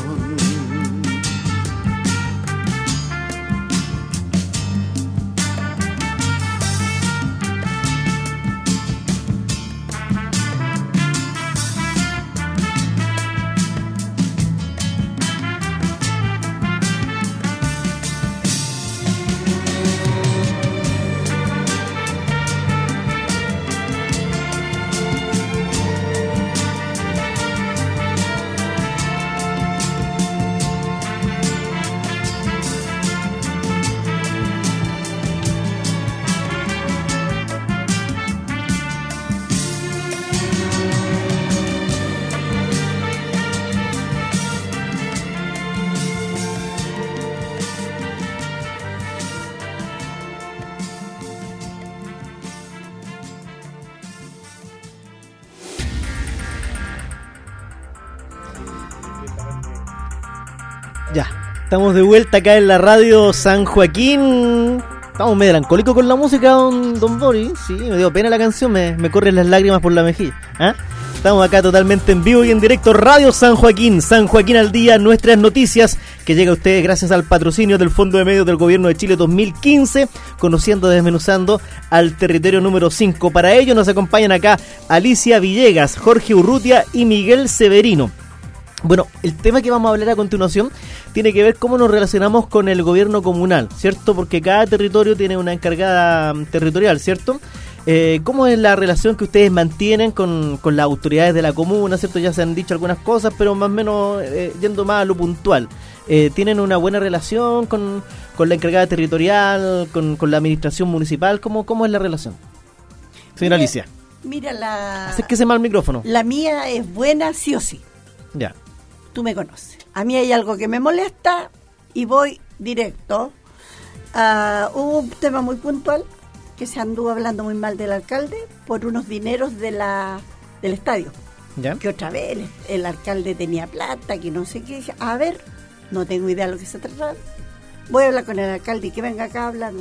[SPEAKER 2] Ya, estamos de vuelta acá en la radio San Joaquín. Estamos medio melancólicos con la música, don, don Boris. Sí, me dio pena la canción, me, me corren las lágrimas por la mejilla. ¿Ah? Estamos acá totalmente en vivo y en directo, Radio San Joaquín, San Joaquín al día, nuestras noticias, que llega a ustedes gracias al patrocinio del Fondo de Medios del Gobierno de Chile dos mil quince, conociendo, desmenuzando al territorio número cinco. Para ello nos acompañan acá Alicia Villegas, Jorge Urrutia y Miguel Severino. Bueno, el tema que vamos a hablar a continuación tiene que ver cómo nos relacionamos con el gobierno comunal, ¿cierto? Porque cada territorio tiene una encargada territorial, ¿cierto? Eh, ¿Cómo es la relación que ustedes mantienen con, con las autoridades de la comuna, ¿cierto? Ya se han dicho algunas cosas, pero más o menos eh, yendo más a lo puntual. Eh, ¿Tienen una buena relación con, con la encargada territorial, con, con la administración municipal? ¿Cómo, cómo es la relación? Señora Alicia.
[SPEAKER 3] Mira, la...
[SPEAKER 2] Acérquese más al micrófono.
[SPEAKER 3] La mía es buena sí o sí.
[SPEAKER 2] Ya.
[SPEAKER 3] Tú me conoces. A mí hay algo que me molesta y voy directo. Uh, hubo un tema muy puntual que se anduvo hablando muy mal del alcalde por unos dineros de la del estadio.
[SPEAKER 2] ¿Ya?
[SPEAKER 3] Que otra vez el, el alcalde tenía plata, que no sé qué. A ver, no tengo idea de lo que se trata. Voy a hablar con el alcalde y que venga acá a hablarlo.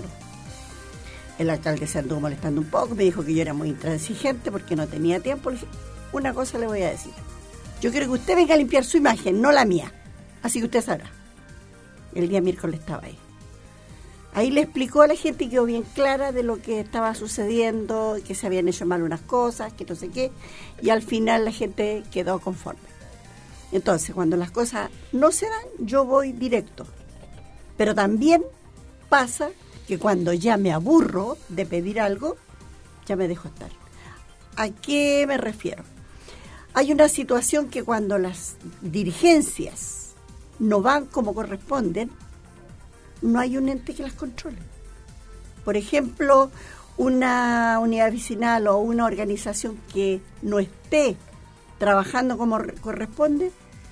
[SPEAKER 3] El alcalde se anduvo molestando un poco, me dijo que yo era muy intransigente porque no tenía tiempo. Le dije, una cosa le voy a decir. Yo quiero que usted venga a limpiar su imagen, no la mía. Así que usted sabrá. El día miércoles estaba ahí. Ahí le explicó a la gente y quedó bien clara de lo que estaba sucediendo, que se habían hecho mal unas cosas, que no sé qué. Y al final la gente quedó conforme. Entonces, cuando las cosas no se dan, yo voy directo. Pero también pasa que cuando ya me aburro de pedir algo, ya me dejo estar. ¿A qué me refiero? Hay una situación que cuando las dirigencias no van como corresponden, no hay un ente que las controle. Por ejemplo, una unidad vecinal o una organización que no esté trabajando como corresponde,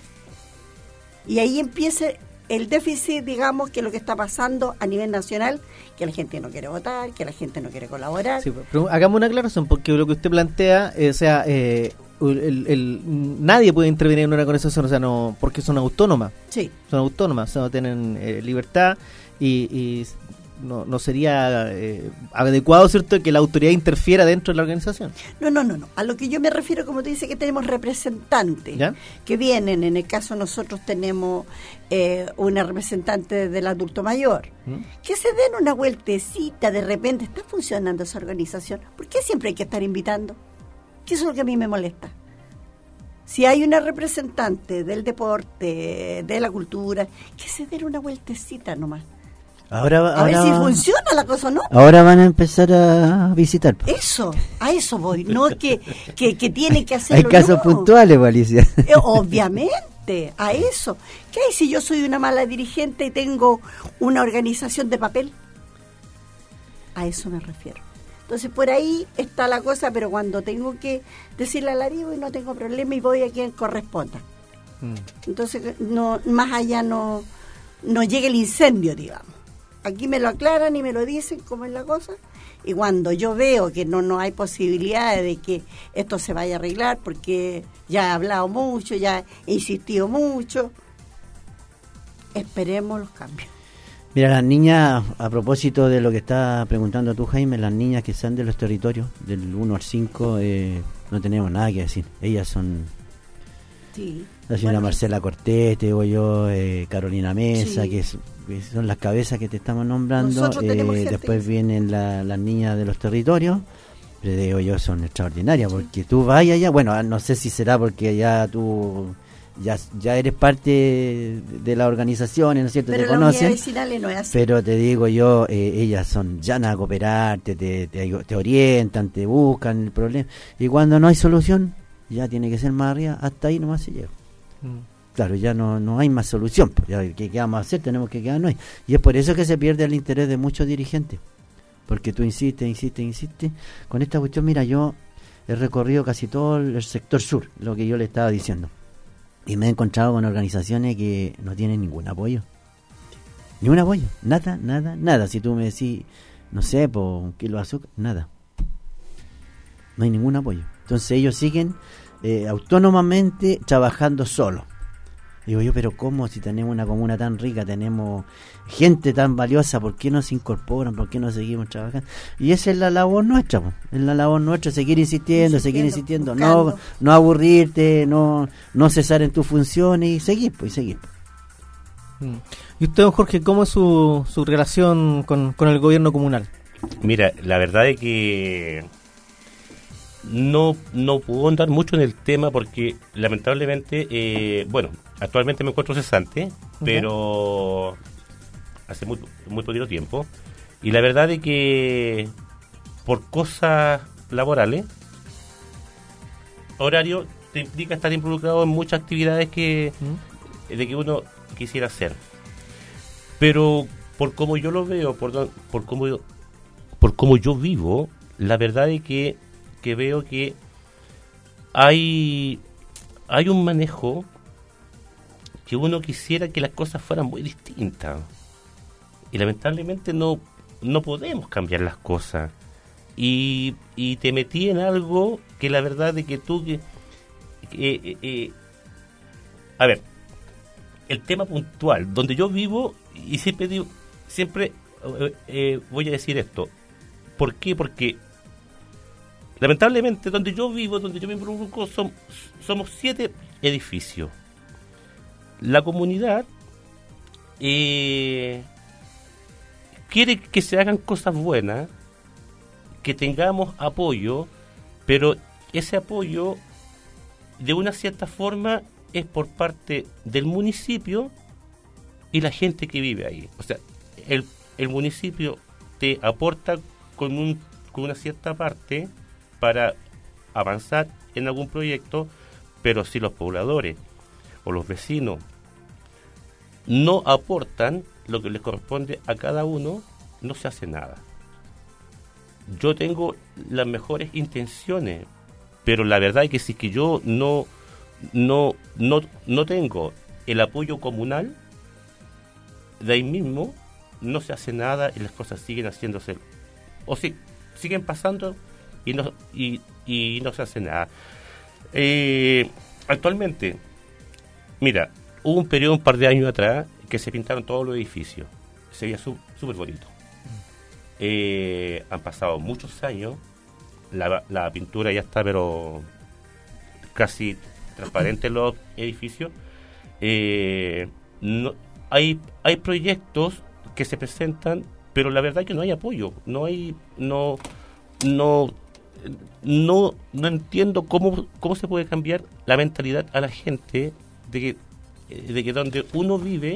[SPEAKER 3] y ahí empieza el déficit, digamos, que es lo que está pasando a nivel nacional, que la gente no quiere votar, que la gente no quiere colaborar.
[SPEAKER 2] Sí, pero hagamos una aclaración, porque lo que usted plantea, eh, o sea, eh, el, el, nadie puede intervenir en una organización, o sea, no, porque son autónomas.
[SPEAKER 3] Sí.
[SPEAKER 2] Son autónomas, o sea, tienen eh, libertad y, y no, no sería eh, adecuado, ¿cierto?, que la autoridad interfiera dentro de la organización.
[SPEAKER 3] No, no, no, no. A lo que yo me refiero, como te dice, que tenemos representantes
[SPEAKER 2] ¿Ya?
[SPEAKER 3] que vienen. En el caso nosotros tenemos eh, una representante del adulto mayor, ¿Mm? que se den una vueltecita, de repente está funcionando esa organización. ¿Por qué siempre hay que estar invitando? Que eso es lo que a mí me molesta. Si hay una representante del deporte, de la cultura, que se den una vueltecita nomás.
[SPEAKER 5] Ahora,
[SPEAKER 3] a
[SPEAKER 5] ahora,
[SPEAKER 3] ver si funciona la cosa o no.
[SPEAKER 5] Ahora van a empezar a visitar.
[SPEAKER 3] Eso, a eso voy. No que, que, que tiene que hacerlo.
[SPEAKER 5] Hay casos
[SPEAKER 3] no.
[SPEAKER 5] puntuales, Alicia.
[SPEAKER 3] Eh, obviamente, a eso. ¿Qué hay si yo soy una mala dirigente y tengo una organización de papel? A eso me refiero. Entonces, por ahí está la cosa, pero cuando tengo que decirle al Arivo y no tengo problema y voy a quien corresponda. Mm. Entonces, no, más allá no, no llega el incendio, digamos. Aquí me lo aclaran y me lo dicen cómo es la cosa, y cuando yo veo que no, no hay posibilidades de que esto se vaya a arreglar, porque ya he hablado mucho, ya he insistido mucho, esperemos los cambios.
[SPEAKER 5] Mira, las niñas, a propósito de lo que está preguntando tú, Jaime, las niñas que sean de los territorios, del uno al cinco, eh, no tenemos nada que decir. Ellas son...
[SPEAKER 3] Sí.
[SPEAKER 5] La señora bueno, Marcela Cortés, te digo yo, eh, Carolina Mesa,
[SPEAKER 3] sí.
[SPEAKER 5] que, es, que son las cabezas que te estamos nombrando.
[SPEAKER 3] Eh,
[SPEAKER 5] después vienen la, las niñas de los territorios, pero digo yo, son extraordinarias, sí. porque tú vas allá, bueno, no sé si será porque ya tú ya, ya eres parte de las organizaciones, ¿no es cierto?
[SPEAKER 3] Pero
[SPEAKER 5] te conocen,
[SPEAKER 3] no es así.
[SPEAKER 5] Pero te digo yo, eh, ellas son llanas a cooperar, te, te, te, te orientan, te buscan el problema, y cuando no hay solución, ya tiene que ser más arriba, hasta ahí nomás se llega. Claro, ya no, no hay más solución, pues ya, ¿qué, ¿qué vamos a hacer? Tenemos que quedarnos ahí. Y es por eso que se pierde el interés de muchos dirigentes, porque tú insistes, insistes, insistes. Con esta cuestión, mira, yo he recorrido casi todo el sector sur, lo que yo le estaba diciendo, y me he encontrado con organizaciones que no tienen ningún apoyo. Ni un apoyo, nada, nada, nada. Si tú me decís, no sé, por un kilo de azúcar, nada. No hay ningún apoyo. Entonces ellos siguen Eh, autónomamente trabajando solo. Digo yo, pero ¿cómo? Si tenemos una comuna tan rica, tenemos gente tan valiosa, ¿por qué no se incorporan? ¿Por qué no seguimos trabajando? Y esa es la labor nuestra, po. Es la labor nuestra, seguir insistiendo, insistiendo seguir insistiendo, no, no aburrirte, no, no cesar en tus funciones y seguir, pues, y seguir.
[SPEAKER 2] Mm. ¿Y usted, don Jorge, cómo es su, su relación con, con el gobierno comunal?
[SPEAKER 4] Mira, la verdad es que No, no puedo andar mucho en el tema porque lamentablemente, eh, bueno, actualmente me encuentro cesante, uh-huh. pero hace muy, muy poquito tiempo, y la verdad es que por cosas laborales, horario te implica estar involucrado en muchas actividades que uh-huh. de que uno quisiera hacer, pero por como yo lo veo, por, por como yo, por como yo vivo, la verdad es que que veo que hay hay un manejo que uno quisiera que las cosas fueran muy distintas, y lamentablemente no no podemos cambiar las cosas, y, y te metí en algo que la verdad de que tú que, que eh, eh, a ver, el tema puntual donde yo vivo, y siempre digo, siempre eh, eh, voy a decir esto, ¿por qué? Porque lamentablemente, donde yo vivo, donde yo me involucro, son, somos siete edificios. La comunidad eh, quiere que se hagan cosas buenas, que tengamos apoyo, pero ese apoyo, de una cierta forma, es por parte del municipio y la gente que vive ahí. O sea, el, el municipio te aporta con, un, con una cierta parte para avanzar en algún proyecto, pero si los pobladores o los vecinos no aportan lo que les corresponde a cada uno, no se hace nada. Yo tengo las mejores intenciones, pero la verdad es que si que yo no, no, no, no tengo el apoyo comunal, de ahí mismo no se hace nada y las cosas siguen haciéndose, o si, siguen pasando y no, y, y no se hace nada. Eh, actualmente, mira, hubo un periodo, un par de años atrás, que se pintaron todos los edificios. Se veía súper bonito. Eh, han pasado muchos años, la, la pintura ya está, pero casi transparente en los edificios. Eh, no, hay, hay proyectos que se presentan, pero la verdad es que no hay apoyo. No hay, no, no, no, no entiendo cómo, cómo se puede cambiar la mentalidad a la gente de que, de que donde uno vive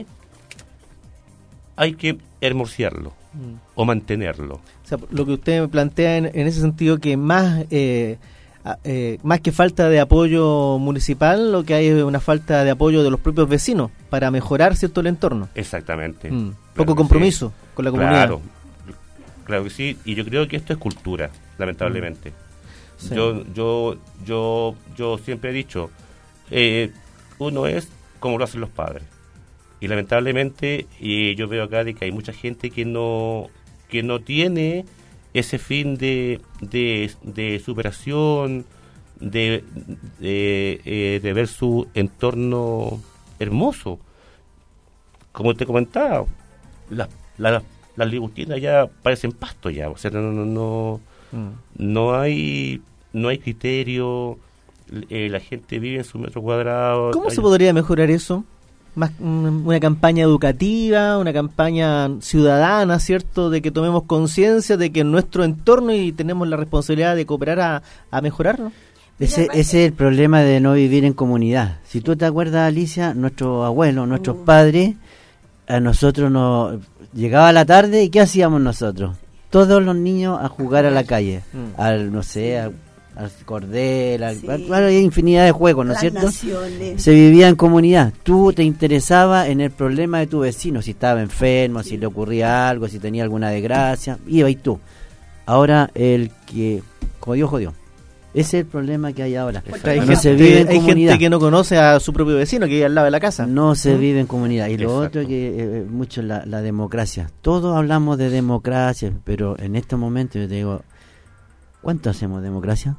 [SPEAKER 4] hay que hermosearlo mm. o mantenerlo.
[SPEAKER 2] O sea, lo que usted me plantea en, en ese sentido, que más eh, eh, más que falta de apoyo municipal, lo que hay es una falta de apoyo de los propios vecinos para mejorar, ¿cierto?, el entorno.
[SPEAKER 4] Exactamente.
[SPEAKER 2] Mm.
[SPEAKER 4] Claro,
[SPEAKER 2] poco compromiso
[SPEAKER 4] sí.
[SPEAKER 2] con la comunidad.
[SPEAKER 4] Claro, claro que sí, y yo creo que esto es cultura, lamentablemente. Mm. Sí. Yo, yo, yo, yo siempre he dicho, eh, uno es como lo hacen los padres. Y lamentablemente eh, yo veo acá de que hay mucha gente que no que no tiene ese fin de de, de superación, de de, eh, de ver su entorno hermoso. Como te comentaba, las las las ligustinas ya parecen pasto ya, o sea, no no no, mm. no hay no hay criterio, eh, la gente vive en su metro cuadrado.
[SPEAKER 2] ¿Cómo
[SPEAKER 4] hay...
[SPEAKER 2] se podría mejorar eso? Más una campaña educativa, una campaña ciudadana, ¿cierto?, de que tomemos conciencia de que en nuestro entorno y tenemos la responsabilidad de cooperar a, a mejorarlo.
[SPEAKER 5] Ese, ese es el problema de no vivir en comunidad. Si tú te acuerdas, Alicia, nuestros abuelos, nuestros uh. padres, a nosotros nos llegaba la tarde y ¿qué hacíamos nosotros? Todos los niños a jugar a la calle, mm. al, no sé, a, al cordel, al, sí. al, hay infinidad de juegos, ¿no es cierto? Naciones. Se vivía en comunidad. Tú te interesaba en el problema de tu vecino, si estaba enfermo, sí. si le ocurría algo, si tenía alguna desgracia, iba y tú. Ahora el que jodió, jodió. Ese es el problema que hay ahora.
[SPEAKER 2] Hay, no gente, se vive en hay gente que no conoce a su propio vecino, que vive al lado de la casa.
[SPEAKER 5] No se ¿no? vive en comunidad. Y Exacto. lo otro que eh, mucho la, la democracia. Todos hablamos de democracia, pero en estos momentos yo te digo, ¿cuánto hacemos democracia?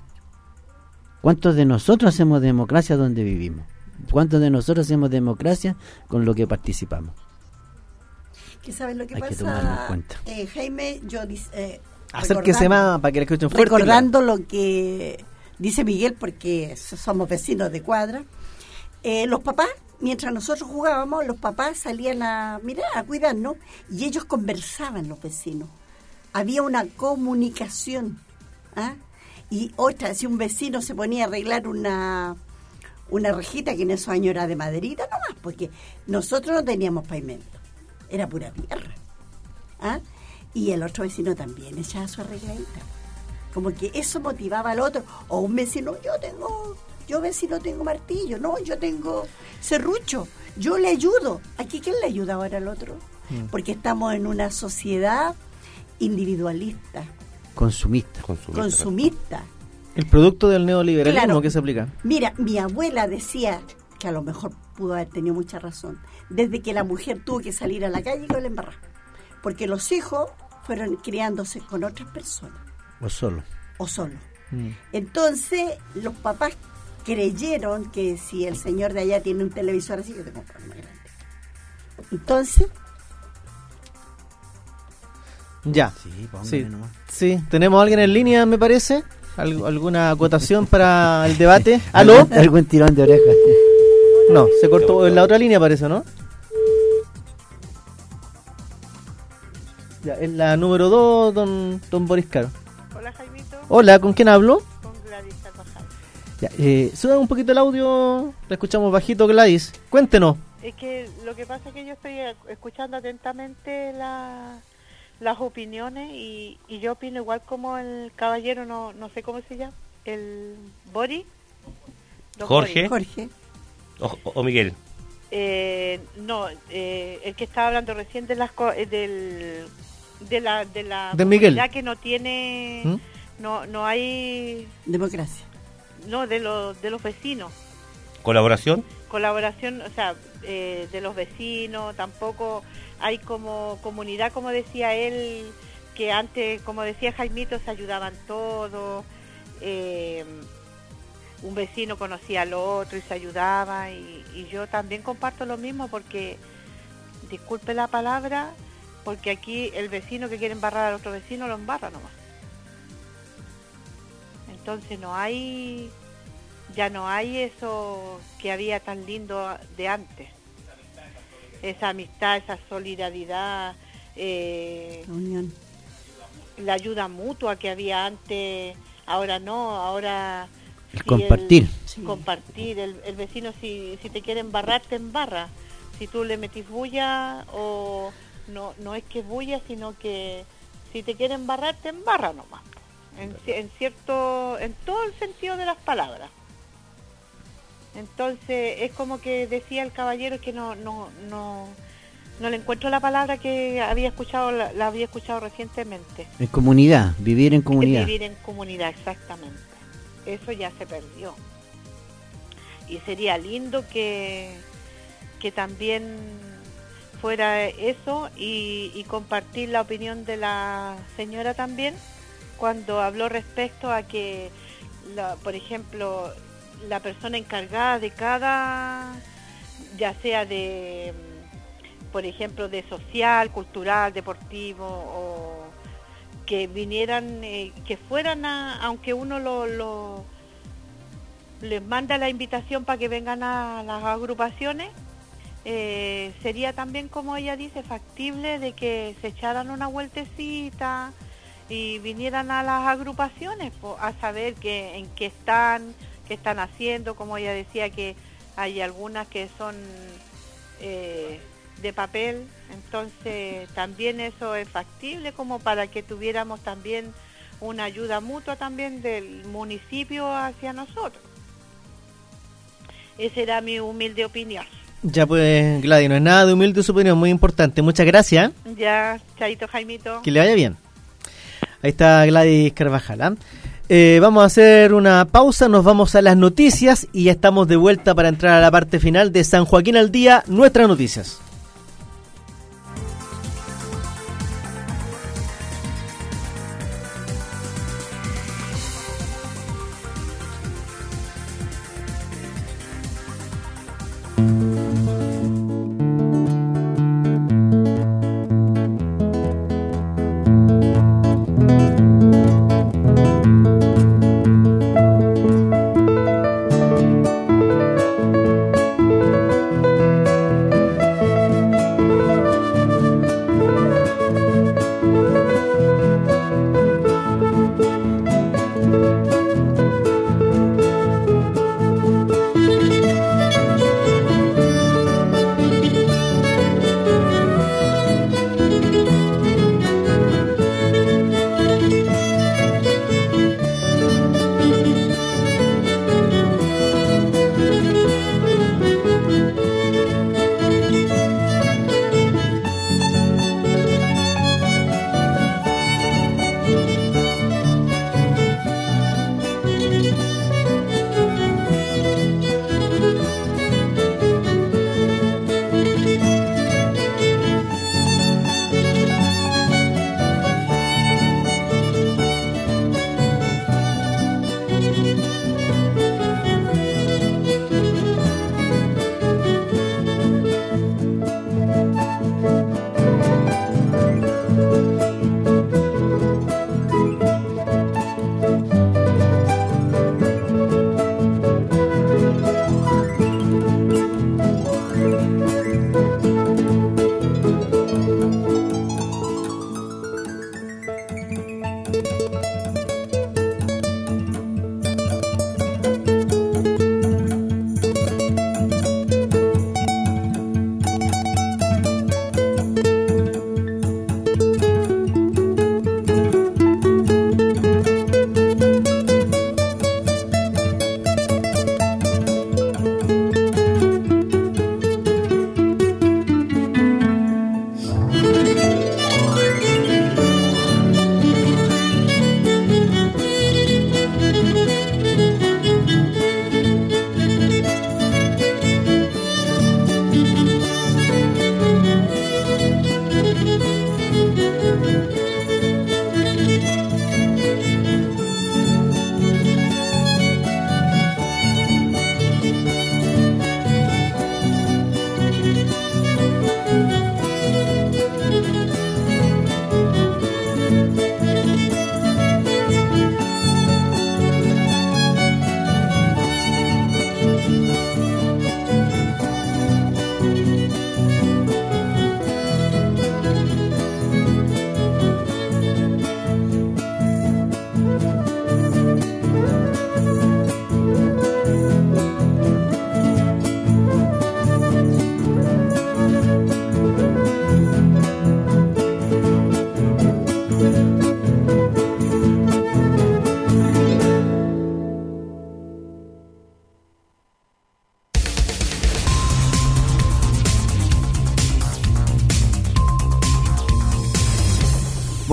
[SPEAKER 5] ¿Cuántos de nosotros hacemos democracia donde vivimos? ¿Cuántos de nosotros hacemos democracia con lo que participamos?
[SPEAKER 3] ¿Qué sabes lo que
[SPEAKER 5] Hay
[SPEAKER 3] pasa?
[SPEAKER 5] Que tomarlo en cuenta.
[SPEAKER 3] Eh, Jaime, yo eh,
[SPEAKER 2] acérquese más para que le escuchen fuerte.
[SPEAKER 3] Recordando claro. lo que dice Miguel, porque somos vecinos de cuadra, eh, los papás, mientras nosotros jugábamos, los papás salían a mirar, a cuidarnos, y ellos conversaban, los vecinos. Había una comunicación, ¿ah? Y otra, si un vecino se ponía a arreglar una una rejita, que en esos años era de maderita nomás, porque nosotros no teníamos pavimento, era pura tierra, ¿ah? Y el otro vecino también echaba su arregladita. Como que eso motivaba al otro. O un vecino, yo tengo, yo vecino tengo martillo, no, yo tengo serrucho, yo le ayudo. ¿Aquí quién le ayuda ahora al otro? Mm. Porque estamos en una sociedad individualista.
[SPEAKER 5] Consumista.
[SPEAKER 3] Consumista. Consumista.
[SPEAKER 2] El producto del neoliberalismo claro, que se aplica.
[SPEAKER 3] Mira, mi abuela decía, que a lo mejor pudo haber tenido mucha razón, desde que la mujer tuvo que salir a la calle con la embarrada. Porque los hijos fueron criándose con otras personas.
[SPEAKER 5] O solo.
[SPEAKER 3] O solo. Mm. Entonces, los papás creyeron que si el señor de allá tiene un televisor así, yo tengo un problema grande. Entonces...
[SPEAKER 2] Ya. Sí, sí. sí, tenemos a alguien en línea, me parece. ¿Alg- ¿Alguna acotación para el debate? ¿Aló?
[SPEAKER 5] ¿Algún tirón de oreja?
[SPEAKER 2] No, se cortó en la otra línea, parece, ¿no? Ya, en la número dos, don, don Boris Caro.
[SPEAKER 7] Hola, Jaimito.
[SPEAKER 2] Hola, ¿con quién hablo?
[SPEAKER 7] Con Gladys Carvajal.
[SPEAKER 2] Ya, eh, suba un poquito el audio, la escuchamos bajito, Gladys. Cuéntenos.
[SPEAKER 7] Es que lo que pasa es que yo estoy escuchando atentamente la, las opiniones y, y yo opino igual como el caballero, no no sé cómo se llama, el Boris. Don
[SPEAKER 4] Jorge.
[SPEAKER 7] Boris.
[SPEAKER 3] Jorge.
[SPEAKER 4] O, o Miguel.
[SPEAKER 7] Eh, no, eh, el que estaba hablando recién de las co- eh, del de la de la
[SPEAKER 2] De Miguel.
[SPEAKER 7] comunidad que no tiene
[SPEAKER 2] ¿Mm?
[SPEAKER 7] no no hay
[SPEAKER 3] Democracia.
[SPEAKER 7] no de los de los vecinos.
[SPEAKER 4] ¿Colaboración?
[SPEAKER 7] Colaboración, o sea, eh, de los vecinos, tampoco hay como comunidad, como decía él, que antes, como decía Jaimito, se ayudaban todos, eh, un vecino conocía al otro y se ayudaba, y, y yo también comparto lo mismo porque, disculpe la palabra, porque aquí el vecino que quiere embarrar al otro vecino lo embarra nomás. Entonces no hay... ya no hay eso que había tan lindo de antes. Esa amistad, esa solidaridad, eh,
[SPEAKER 3] La unión.
[SPEAKER 7] la ayuda mutua que había antes, ahora no, ahora...
[SPEAKER 5] El
[SPEAKER 7] si
[SPEAKER 5] compartir.
[SPEAKER 3] Sí.
[SPEAKER 7] Compartir, el, el vecino si, si te quiere embarrar, te embarra. Si tú le metís bulla, o no, no es que es bulla, sino que si te quiere embarrar, te embarra nomás. En, ci- en cierto, en todo el sentido de las palabras. Entonces es como que decía el caballero que no no no no le encuentro la palabra que había escuchado la, la había escuchado recientemente.
[SPEAKER 5] En comunidad, vivir en comunidad.
[SPEAKER 7] Es vivir en comunidad, exactamente. Eso ya se perdió. Y sería lindo que que también fuera eso y, y compartir la opinión de la señora también cuando habló respecto a que la, por ejemplo, la persona encargada de cada, ya sea de, por ejemplo, de social, cultural, deportivo, o que vinieran, eh, que fueran a, aunque uno lo, lo les manda la invitación para que vengan a las agrupaciones, eh, sería también, como ella dice, factible de que se echaran una vueltecita y vinieran a las agrupaciones po, a saber que, en qué están, qué están haciendo, como ella decía que hay algunas que son eh, de papel, entonces también eso es factible como para que tuviéramos también una ayuda mutua también del municipio hacia nosotros. Esa era mi humilde opinión.
[SPEAKER 2] Ya pues, Gladys, no es nada de humilde su opinión, muy importante. Muchas gracias.
[SPEAKER 7] Ya, chaito Jaimito.
[SPEAKER 2] Que le vaya bien. Ahí está Gladys Carvajal. ¿eh? Eh, vamos a hacer una pausa, nos vamos a las noticias y ya estamos de vuelta para entrar a la parte final de San Joaquín al Día, nuestras noticias.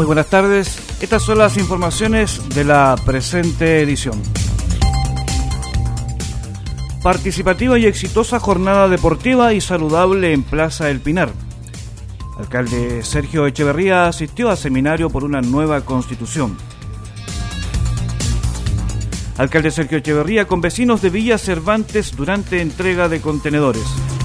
[SPEAKER 1] Muy buenas tardes, estas son las informaciones de la presente edición. Participativa y exitosa jornada deportiva y saludable en Plaza El Pinar. Alcalde Sergio Echeverría asistió a seminario por una nueva constitución. Alcalde Sergio Echeverría con vecinos de Villa Cervantes durante entrega de contenedores.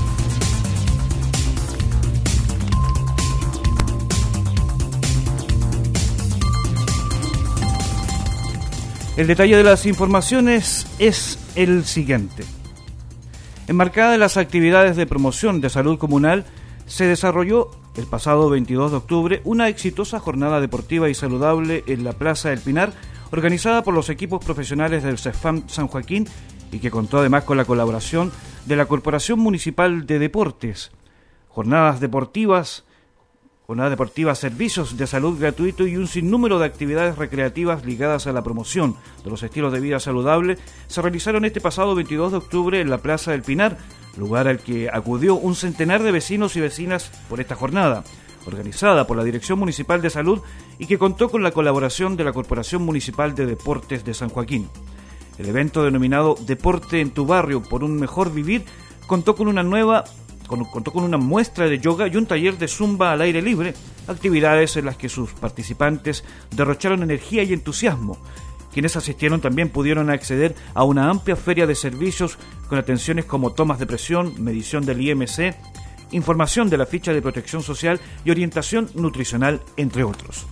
[SPEAKER 1] El detalle de las informaciones es el siguiente. Enmarcada en las actividades de promoción de salud comunal, se desarrolló el pasado veintidós de octubre una exitosa jornada deportiva y saludable en la Plaza del Pinar, organizada por los equipos profesionales del CESFAM San Joaquín y que contó además con la colaboración de la Corporación Municipal de Deportes. Jornadas deportivas Jornadas deportivas, servicios de salud gratuito y un sinnúmero de actividades recreativas ligadas a la promoción de los estilos de vida saludable se realizaron este pasado veintidós de octubre en la Plaza del Pinar, lugar al que acudió un centenar de vecinos y vecinas por esta jornada, organizada por la Dirección Municipal de Salud y que contó con la colaboración de la Corporación Municipal de Deportes de San Joaquín. El evento denominado Deporte en tu Barrio por un Mejor Vivir contó con una nueva contó con una muestra de yoga y un taller de zumba al aire libre, actividades en las que sus participantes derrocharon energía y entusiasmo. Quienes asistieron también pudieron acceder a una amplia feria de servicios con atenciones como tomas de presión, medición del I M C, información de la ficha de protección social y orientación nutricional, entre otros.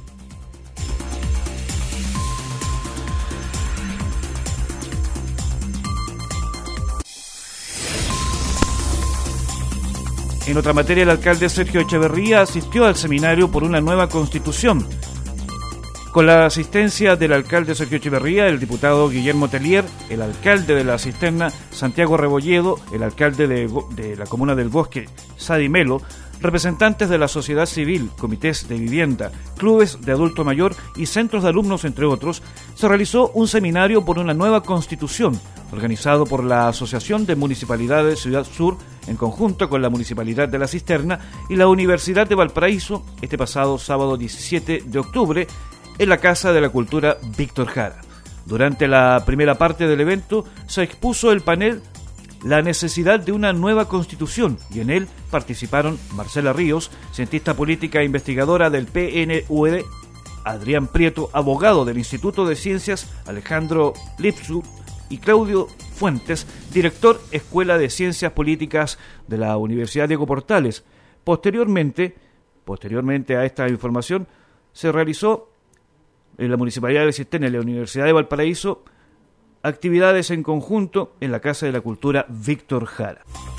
[SPEAKER 1] En otra materia, el alcalde Sergio Echeverría asistió al seminario por una nueva constitución. Con la asistencia del alcalde Sergio Echeverría, el diputado Guillermo Telier, el alcalde de la Cisterna Santiago Rebolledo, el alcalde de, de la comuna del Bosque Sadi Melo, representantes de la sociedad civil, comités de vivienda, clubes de adulto mayor y centros de alumnos, entre otros, se realizó un seminario por una nueva constitución, organizado por la Asociación de Municipalidades Ciudad Sur, en conjunto con la Municipalidad de la Cisterna y la Universidad de Valparaíso, este pasado sábado diecisiete de octubre, en la Casa de la Cultura Víctor Jara. Durante la primera parte del evento se expuso el panel La necesidad de una nueva constitución, y en él participaron Marcela Ríos, cientista política e investigadora del P N U D, Adrián Prieto, abogado del Instituto de Ciencias Alejandro Lipsu, y Claudio Fuentes, director Escuela de Ciencias Políticas de la Universidad Diego Portales. Posteriormente, posteriormente a esta información, se realizó en la Municipalidad de Cisterna y la Universidad de Valparaíso actividades en conjunto en la Casa de la Cultura Víctor Jara.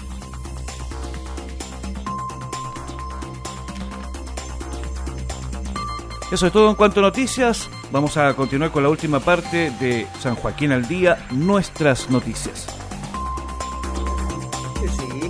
[SPEAKER 1] Eso es todo en cuanto a noticias. Vamos a continuar con la última parte de San Joaquín al Día, nuestras noticias.
[SPEAKER 2] Sí.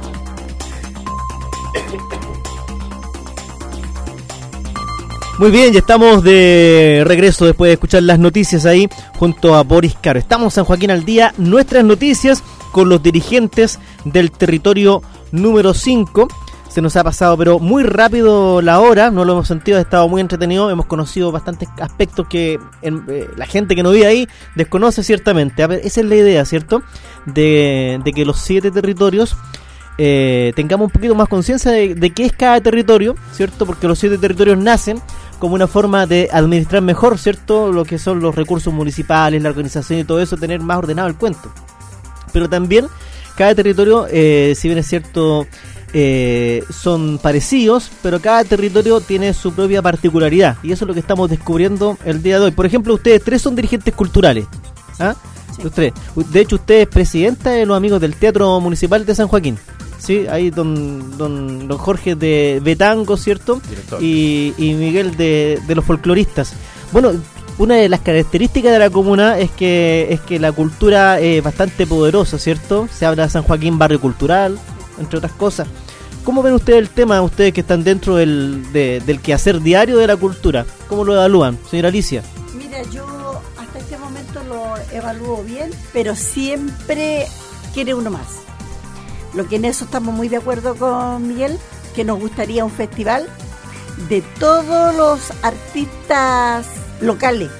[SPEAKER 2] Muy bien, ya estamos de regreso después de escuchar las noticias ahí junto a Boris Caro. Estamos en San Joaquín al Día, nuestras noticias con los dirigentes del territorio número cinco. Se nos ha pasado pero muy rápido la hora, no lo hemos sentido, ha estado muy entretenido, hemos conocido bastantes aspectos que en, eh, la gente que no vive ahí desconoce ciertamente. A ver, esa es la idea, ¿cierto? De, de que los siete territorios eh, tengamos un poquito más conciencia de, de qué es cada territorio, ¿cierto? Porque los siete territorios nacen como una forma de administrar mejor, ¿cierto? Lo que son los recursos municipales, la organización y todo eso, tener más ordenado el cuento. Pero también cada territorio, eh, si bien es cierto, eh, son parecidos, pero cada territorio tiene su propia particularidad, y eso es lo que estamos descubriendo el día de hoy. Por ejemplo, ustedes tres son dirigentes culturales, ¿ah? Sí. Los tres. De hecho, usted es presidenta de los amigos del Teatro Municipal de San Joaquín. Sí, ahí don don, don Jorge de Betango, ¿cierto? Y, y Miguel de, de los folcloristas. Bueno, una de las características de la comuna es que es que la cultura es bastante poderosa, ¿cierto? Se habla de San Joaquín barrio cultural, entre otras cosas. ¿Cómo ven ustedes el tema, ustedes que están dentro del, de, del quehacer diario de la cultura? ¿Cómo lo evalúan, señora Alicia?
[SPEAKER 3] Mira, yo hasta este momento lo evalúo bien, pero siempre quiere uno más. Lo que en eso estamos muy de acuerdo con Miguel, que nos gustaría un festival de todos los artistas locales.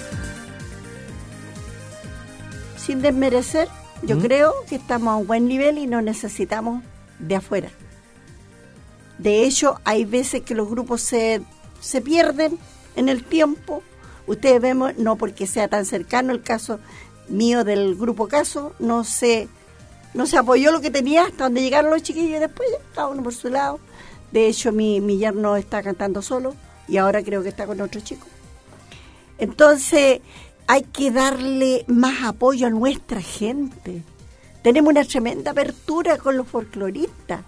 [SPEAKER 3] Sin desmerecer, yo ¿Mm? creo que estamos a un buen nivel y no necesitamos de afuera. De hecho, hay veces que los grupos se, se pierden en el tiempo. Ustedes vemos, no porque sea tan cercano el caso mío del grupo Caso, no se, no se apoyó lo que tenía hasta donde llegaron los chiquillos y después cada uno por su lado. De hecho, mi, mi yerno está cantando solo y ahora creo que está con otro chico. Entonces, hay que darle más apoyo a nuestra gente. Tenemos una tremenda apertura con los folcloristas.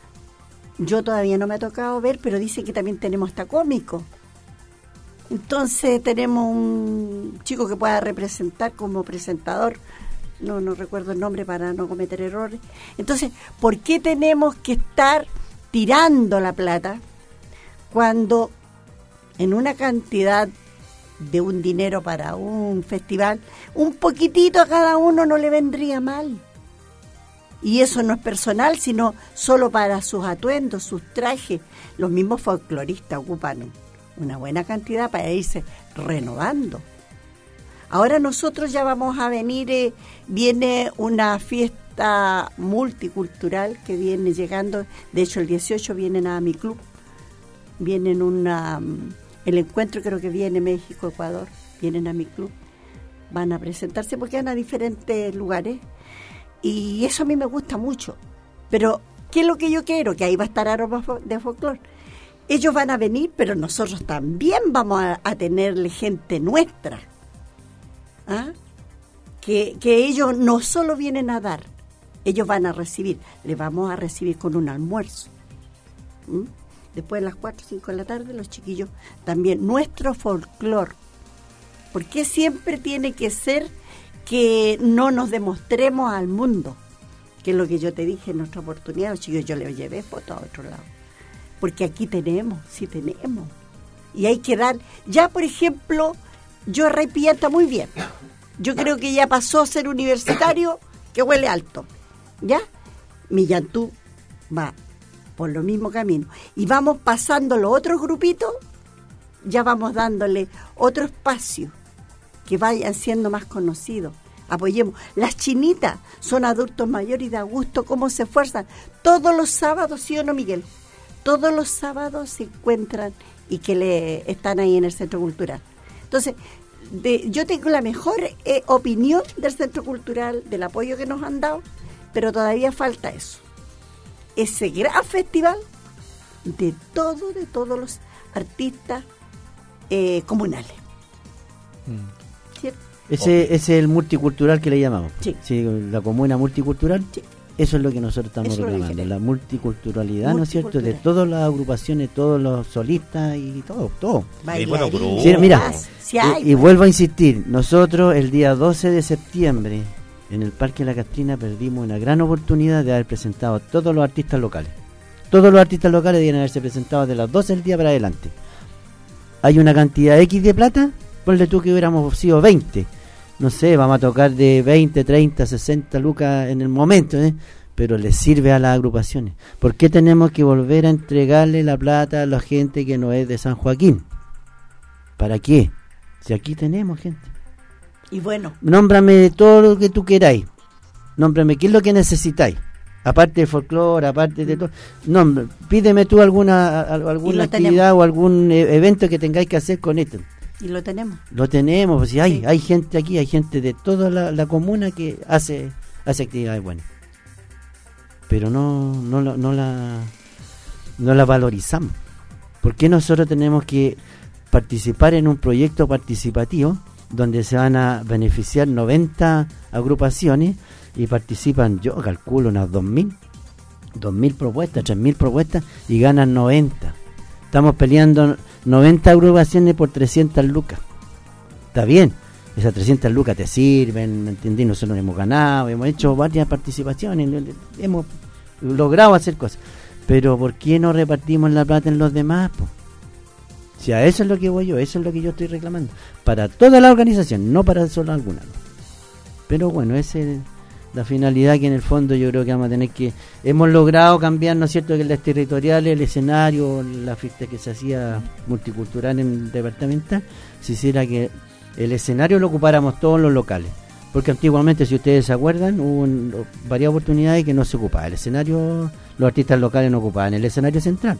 [SPEAKER 3] Yo todavía no me ha tocado ver, pero dicen que también tenemos hasta cómicos. Entonces tenemos un chico que pueda representar como presentador, no, no recuerdo el nombre para no cometer errores. Entonces, ¿por qué tenemos que estar tirando la plata cuando en una cantidad de un dinero para un festival, un poquitito a cada uno no le vendría mal? Y eso no es personal, sino solo para sus atuendos, sus trajes. Los mismos folcloristas ocupan una buena cantidad para irse renovando. Ahora nosotros ya vamos a venir, eh, viene una fiesta multicultural que viene llegando, de hecho el dieciocho vienen a mi club, vienen una, el encuentro creo que viene México, Ecuador, vienen a mi club, van a presentarse porque van a diferentes lugares y eso a mí me gusta mucho, pero ¿qué es lo que yo quiero? Que ahí va a estar Aromas de Folclor. Ellos van a venir, pero nosotros también vamos a, a tenerle gente nuestra. ¿Ah? Que, que ellos no solo vienen a dar, ellos van a recibir. Les vamos a recibir con un almuerzo. ¿Mm? Después de las cuatro o cinco de la tarde, los chiquillos también. Nuestro folclor. ¿Por qué siempre tiene que ser que no nos demostremos al mundo? Que es lo que yo te dije en nuestra oportunidad, los chiquillos, yo les llevé fotos a otro lado. Porque aquí tenemos, sí tenemos. Y hay que dar, ya por ejemplo, yo Rey Pillán está muy bien. Yo creo que ya pasó a ser universitario, que huele alto. ¿Ya? Millantú va por lo mismo camino. Y vamos pasando los otros grupitos, ya vamos dándole otro espacio, que vayan siendo más conocidos. Apoyemos. Las chinitas son adultos mayores y da gusto cómo se esfuerzan. Todos los sábados, ¿sí o no, Miguel? Todos los sábados se encuentran y que le están ahí en el Centro Cultural. Entonces, de, yo tengo la mejor eh, opinión del Centro Cultural, del apoyo que nos han dado, pero todavía falta eso. Ese gran festival de todo, de todos los artistas eh, comunales.
[SPEAKER 2] Mm. ¿Cierto? Ese, ese es el multicultural que le llamamos. Sí. Sí, la comuna multicultural. Sí. Eso es lo que nosotros estamos Eso reclamando, la multiculturalidad, ¿no es cierto? De todas las agrupaciones, todos los solistas y todo, todo.
[SPEAKER 4] Y bueno,
[SPEAKER 2] sí, mira, sí hay, y, y vuelvo a insistir, nosotros el día doce de septiembre en el Parque La Castrina perdimos una gran oportunidad de haber presentado a todos los artistas locales. Todos los artistas locales deben haberse presentado de las doce del día para adelante. Hay una cantidad X de plata, ponle tú que hubiéramos sido veinte. No sé, vamos a tocar de veinte, treinta, sesenta lucas en el momento, ¿eh? Pero les sirve a las agrupaciones. ¿Por qué tenemos que volver a entregarle la plata a la gente que no es de San Joaquín? ¿Para qué? Si aquí tenemos gente.
[SPEAKER 3] Y bueno.
[SPEAKER 2] Nómbrame todo lo que tú queráis. Nómbrame qué es lo que necesitáis. Aparte de folclore, aparte de todo. Nómbrame, pídeme tú alguna, alguna actividad tenemos. O algún evento que tengáis que hacer con esto.
[SPEAKER 3] Y lo tenemos.
[SPEAKER 2] Lo tenemos, pues sí, hay, sí. hay gente aquí, hay gente de toda la, la comuna que hace, hace actividades buenas. Pero no, no, no, no la no la valorizamos. ¿Por qué nosotros tenemos que participar en un proyecto participativo donde se van a beneficiar noventa agrupaciones y participan, yo calculo, unas dos mil, dos mil propuestas, tres mil propuestas y ganan noventa? Estamos peleando noventa agrupaciones por trescientas lucas. Está bien, esas trescientas lucas te sirven, ¿me entendí? Nosotros hemos ganado, hemos hecho varias participaciones, hemos logrado hacer cosas. Pero ¿por qué no repartimos la plata en los demás? Po? O sea, eso es lo que voy yo, eso es lo que yo estoy reclamando. Para toda la organización, no para solo alguna. Pero bueno, ese
[SPEAKER 5] la finalidad que en el fondo yo creo que vamos a tener que, hemos logrado cambiar, ¿no es cierto?, que las territoriales, el escenario, la fiesta que se hacía multicultural en el departamental, se hiciera que el escenario lo ocupáramos todos los locales, porque antiguamente, si ustedes se acuerdan, hubo un, varias oportunidades que no se ocupaba el escenario, los artistas locales no ocupaban el escenario central.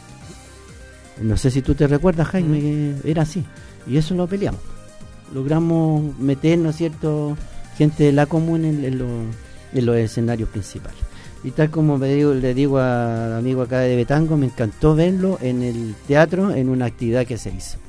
[SPEAKER 5] No sé si tú te recuerdas, Jaime, que era así, y eso lo peleamos, logramos meter, ¿no es cierto?, gente de la comuna en, en, los, en los escenarios principales. Y tal como me digo, le digo al amigo acá de Betango, me encantó verlo en el teatro en una actividad que se hizo.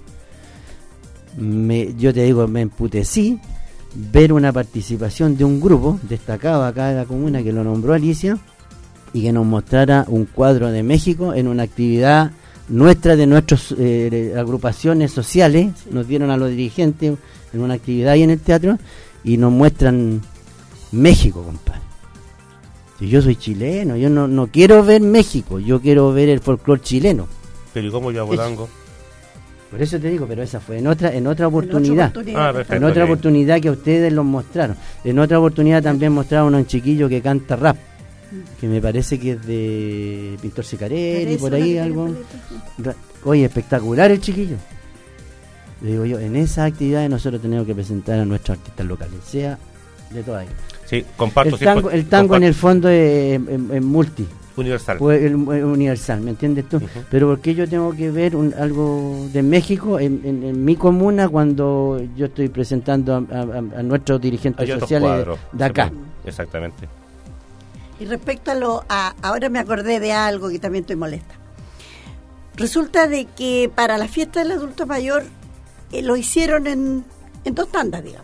[SPEAKER 5] Me, yo te digo, me emputecí ver una participación de un grupo destacado acá de la comuna que lo nombró Alicia y que nos mostrara un cuadro de México en una actividad nuestra, de nuestras eh, agrupaciones sociales. Nos dieron a los dirigentes en una actividad ahí en el teatro y nos muestran México, compadre. Si yo soy chileno, yo no, no quiero ver México, yo quiero ver el folclore chileno.
[SPEAKER 4] Pero ¿y cómo yo hago tango?
[SPEAKER 5] Por eso te digo, pero esa fue en otra en otra oportunidad. En otra oportunidad,
[SPEAKER 4] ah, perfecto,
[SPEAKER 5] en otra
[SPEAKER 4] okay.
[SPEAKER 5] oportunidad que a ustedes los mostraron. En otra oportunidad también mostraron a un chiquillo que canta rap, que me parece que es de Pintor Sicarelli, por ahí algo. Oye, espectacular el chiquillo. Le digo yo, en esas actividades nosotros tenemos que presentar a nuestros artistas locales, sea de todas ellas.
[SPEAKER 4] Sí, comparto.
[SPEAKER 5] El tango,
[SPEAKER 4] sí,
[SPEAKER 5] el tango
[SPEAKER 4] comparto.
[SPEAKER 5] En el fondo es, es, es multi.
[SPEAKER 4] Universal.
[SPEAKER 5] Pues, el, el universal, ¿me entiendes tú? Uh-huh. Pero ¿por qué yo tengo que ver un, algo de México en, en, en mi comuna cuando yo estoy presentando a, a, a nuestros dirigentes
[SPEAKER 4] Hay
[SPEAKER 5] sociales de acá?
[SPEAKER 4] Sí, exactamente.
[SPEAKER 3] Y respecto a lo... A, ahora me acordé de algo que también estoy molesta. Resulta de que para la fiesta del adulto mayor eh, lo hicieron en, en dos tandas, digamos.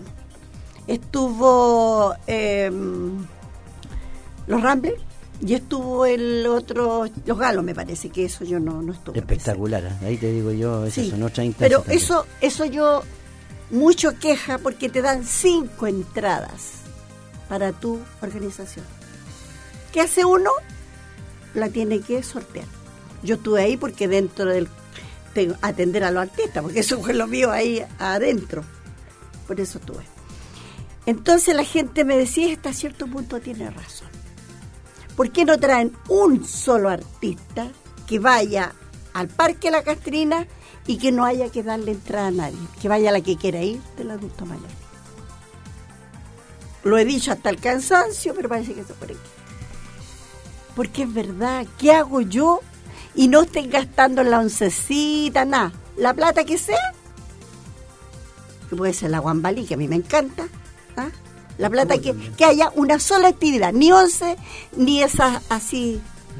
[SPEAKER 3] Estuvo eh, los Ramblers y estuvo el otro, los Galos, me parece que eso yo no, no estuve.
[SPEAKER 5] Espectacular, presente. Ahí te digo yo, esas sí, son otras instancias.
[SPEAKER 3] Pero
[SPEAKER 5] también.
[SPEAKER 3] eso, eso yo mucho queja porque te dan cinco entradas para tu organización. ¿Qué hace uno? La tiene que sortear. Yo estuve ahí porque dentro del tengo, atender a los artistas, porque eso fue lo mío ahí adentro. Por eso estuve. Entonces la gente me decía, hasta cierto punto tiene razón. ¿Por qué no traen un solo artista que vaya al Parque La Castrina y que no haya que darle entrada a nadie? Que vaya la que quiera ir del adulto mayor. Lo he dicho hasta el cansancio, pero parece que eso por aquí. Porque es verdad, ¿qué hago yo? Y no estén gastando en la oncecita, nada. La plata que sea, que puede ser la guambalí, que a mí me encanta. ¿Ah? La plata que, que haya una sola actividad, ni once, ni esas así.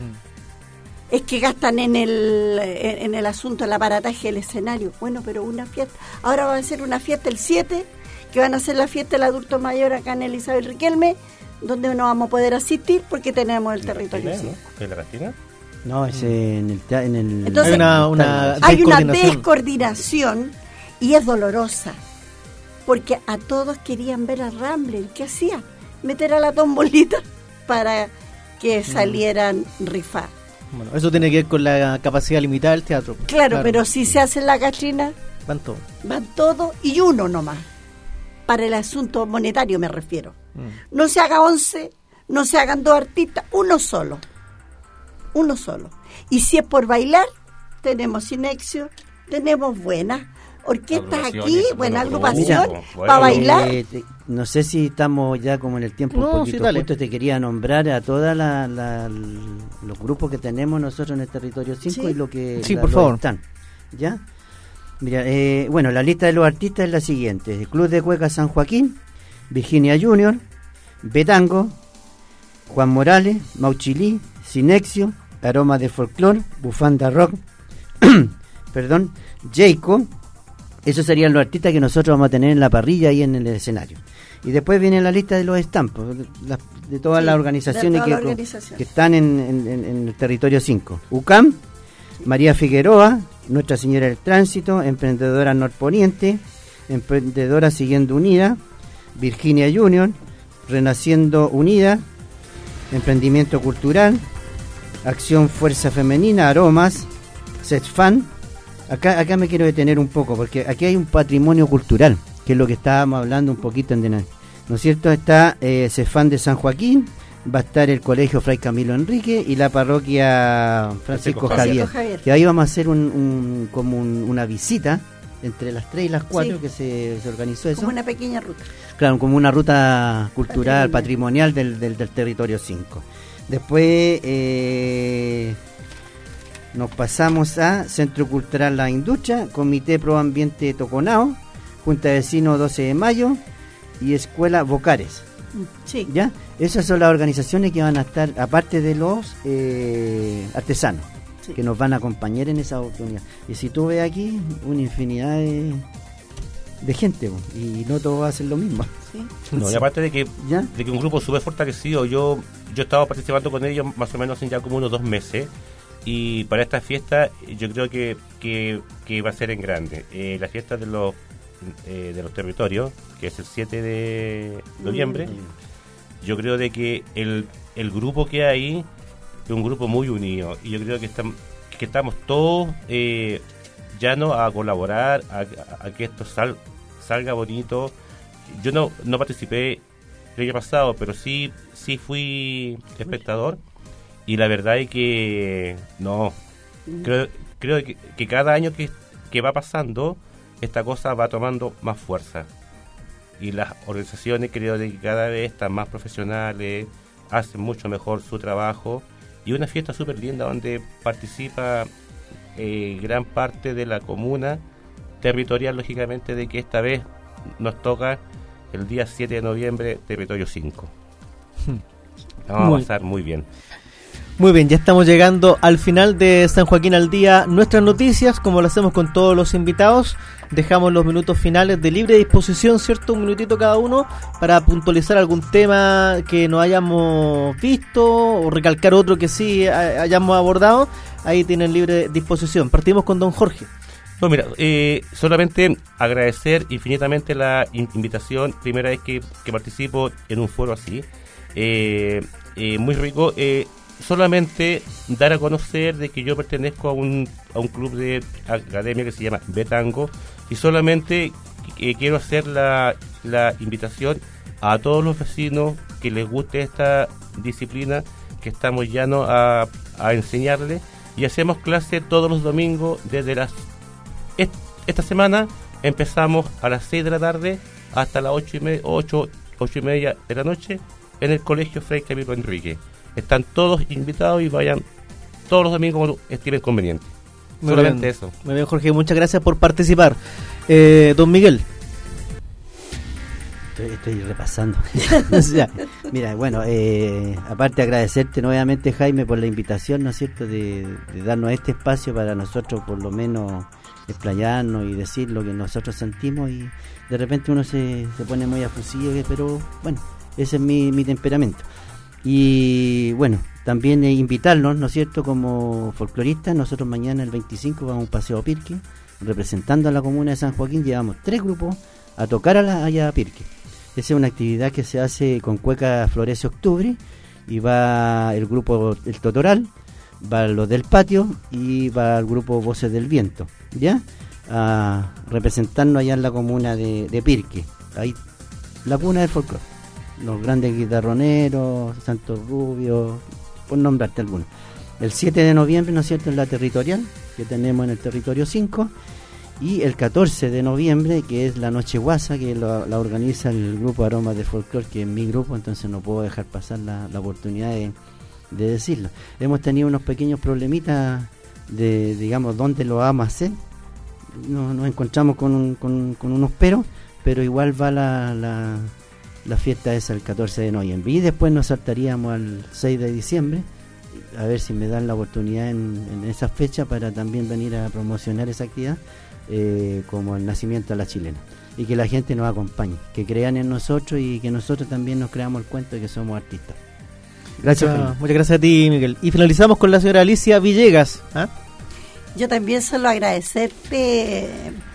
[SPEAKER 3] Mm. Es que gastan en el en, en el asunto del aparataje del escenario. Bueno, pero una fiesta. Ahora va a ser una fiesta el siete, que van a hacer la fiesta del adulto mayor acá en Elizabeth Riquelme, donde no vamos a poder asistir porque tenemos el territorio.
[SPEAKER 4] ¿En la Castrina?
[SPEAKER 5] No, es en el... En el
[SPEAKER 3] Entonces,
[SPEAKER 2] hay una, una
[SPEAKER 3] hay una descoordinación y es dolorosa. Porque a todos querían ver a Rambler. ¿Qué hacía? Meter a la tombolita para que salieran rifar.
[SPEAKER 2] Bueno, eso tiene que ver con la capacidad limitada del teatro.
[SPEAKER 3] Claro, claro. Pero si se hace en la Castrina,
[SPEAKER 2] van todos.
[SPEAKER 3] Van todos y uno nomás. Para el asunto monetario me refiero. Mm. No se haga once, no se hagan dos artistas, uno solo. Uno solo. Y si es por bailar, tenemos Cinexio, tenemos buenas orquestas aquí, buena agrupación, bueno, para bailar.
[SPEAKER 5] Eh, te, no sé si estamos ya como en el tiempo
[SPEAKER 2] no,
[SPEAKER 5] un poquito
[SPEAKER 2] sí,
[SPEAKER 5] justo, te quería nombrar a todos la, la, los grupos que tenemos nosotros en el territorio cinco sí. y lo que
[SPEAKER 2] sí,
[SPEAKER 5] la,
[SPEAKER 2] por favor.
[SPEAKER 5] están. ¿Ya? Mira, eh, bueno, la lista de los artistas es la siguiente: Club de Cueca San Joaquín, Virginia Junior, Betango, Juan Morales, Mauchilí, Cinexio, Aroma de Folclor, Bufanda Rock, perdón, Jayco. Esos serían los artistas que nosotros vamos a tener en la parrilla y en el escenario. Y después viene la lista de los estampos, de, de, de todas sí, las organizaciones toda que, la organización. que están en, en, en el territorio cinco. U C A M, sí. María Figueroa, Nuestra Señora del Tránsito, Emprendedora Norponiente, Emprendedora Siguiendo Unida, Virginia Junior, Renaciendo Unida, Emprendimiento Cultural, Acción Fuerza Femenina, Aromas, Setfan. Acá, acá me quiero detener un poco, porque aquí hay un patrimonio cultural, que es lo que estábamos hablando un poquito en, ¿no es cierto? Está eh, Cefán de San Joaquín, va a estar el Colegio Fray Camilo Enrique y la Parroquia Francisco, Francisco Javier, Javier, que ahí vamos a hacer un, un, como un, una visita entre las tres y las cuatro, sí, que se, se organizó eso.
[SPEAKER 3] Como una pequeña ruta.
[SPEAKER 5] Claro, como una ruta cultural, patrimonial, patrimonial del, del, del territorio cinco. Después eh, nos pasamos a Centro Cultural La Industria, Comité Pro Ambiente Toconao, Junta de Vecinos doce de mayo y Escuela Bocares.
[SPEAKER 3] Sí.
[SPEAKER 5] ¿Ya? Esas son las organizaciones que van a estar, aparte de los eh, artesanos, sí, que nos van a acompañar en esa oportunidad. Y si tú ves aquí, una infinidad de, de gente, y no todos va a hacer lo mismo.
[SPEAKER 3] Sí.
[SPEAKER 4] No, y aparte de que, ¿ya? de que un grupo súper fortalecido, yo yo estaba participando con ellos más o menos en ya como unos dos meses, y para esta fiesta yo creo que, que, que va a ser en grande. Eh, la fiesta de los eh, de los territorios, que es el siete de noviembre, mm. yo creo de que el, el grupo que hay es un grupo muy unido, y yo creo que, estamos, que estamos todos eh, llanos a colaborar, a, a que esto sal, salga bonito. Yo no, no participé el año pasado, pero sí, sí fui espectador, y la verdad es que no, creo, creo que, que cada año que, que va pasando, esta cosa va tomando más fuerza, y las organizaciones creo que cada vez están más profesionales, hacen mucho mejor su trabajo, y una fiesta súper linda donde participa eh, gran parte de la comuna territorial, lógicamente, de que esta vez nos toca el día siete de noviembre, territorio cinco. Vamos muy, a pasar muy bien.
[SPEAKER 2] Muy bien, ya estamos llegando al final de San Joaquín al Día. Nuestras noticias, como lo hacemos con todos los invitados, dejamos los minutos finales de libre disposición, ¿cierto? Un minutito cada uno para puntualizar algún tema que no hayamos visto o recalcar otro que sí hayamos abordado. Ahí tienen libre disposición. Partimos con don Jorge.
[SPEAKER 4] No, mira, eh, solamente agradecer infinitamente la in- invitación, primera vez que, que participo en un foro así, eh, eh, muy rico, eh, solamente dar a conocer de que yo pertenezco a un, a un club de academia que se llama Betango, y solamente eh, quiero hacer la, la invitación a todos los vecinos que les guste esta disciplina, que estamos llanos a, a enseñarles, y hacemos clase todos los domingos desde las esta semana empezamos a las seis de la tarde hasta las ocho y media, ocho, ocho y media de la noche en el Colegio Fray Camilo Enrique. Están todos invitados y vayan todos los domingos cuando estimen conveniente.
[SPEAKER 2] Muy
[SPEAKER 4] Solamente
[SPEAKER 2] bien.
[SPEAKER 4] eso.
[SPEAKER 2] Muy bien, Jorge, muchas gracias por participar. Eh, don Miguel.
[SPEAKER 5] Estoy, estoy repasando. O sea, mira, bueno, eh, aparte agradecerte nuevamente, Jaime, por la invitación, ¿no es cierto?, de, de darnos este espacio para nosotros por lo menos explayarnos y decir lo que nosotros sentimos, y de repente uno se, se pone muy afusivo, pero bueno, ese es mi, mi temperamento. Y bueno, también eh, invitarnos, ¿no es cierto?, como folcloristas. Nosotros mañana el veinticinco vamos a un paseo a Pirque, representando a la comuna de San Joaquín. Llevamos tres grupos a tocar a la, allá a Pirque. Esa es una actividad que se hace con Cueca Florece Octubre, y va el grupo El Totoral, va los del patio y va el grupo Voces del Viento, ¿ya? A representarnos allá en la comuna de, de Pirque, ahí la cuna del folclore, los grandes guitarroneros, Santos Rubio, por nombrarte algunos. El siete de noviembre, ¿no es cierto?, en la territorial, que tenemos en el territorio cinco, y el catorce de noviembre, que es la Noche Guasa, que la, la organiza el grupo Aromas de Folclore, que es mi grupo, entonces no puedo dejar pasar la, la oportunidad de de decirlo. Hemos tenido unos pequeños problemitas de, digamos, dónde lo vamos a hacer. Nos, nos encontramos con, un, con, con unos peros, pero igual va la, la, la fiesta esa el catorce de noviembre. Y después nos saltaríamos al seis de diciembre, a ver si me dan la oportunidad en, en esa fecha para también venir a promocionar esa actividad, eh, como el nacimiento de la chilena. Y que la gente nos acompañe, que crean en nosotros y que nosotros también nos creamos el cuento de que somos artistas.
[SPEAKER 2] Gracias, muchas, muchas gracias a ti, Miguel. Y finalizamos con la señora Alicia Villegas. ¿Ah?
[SPEAKER 3] Yo también solo agradecerte,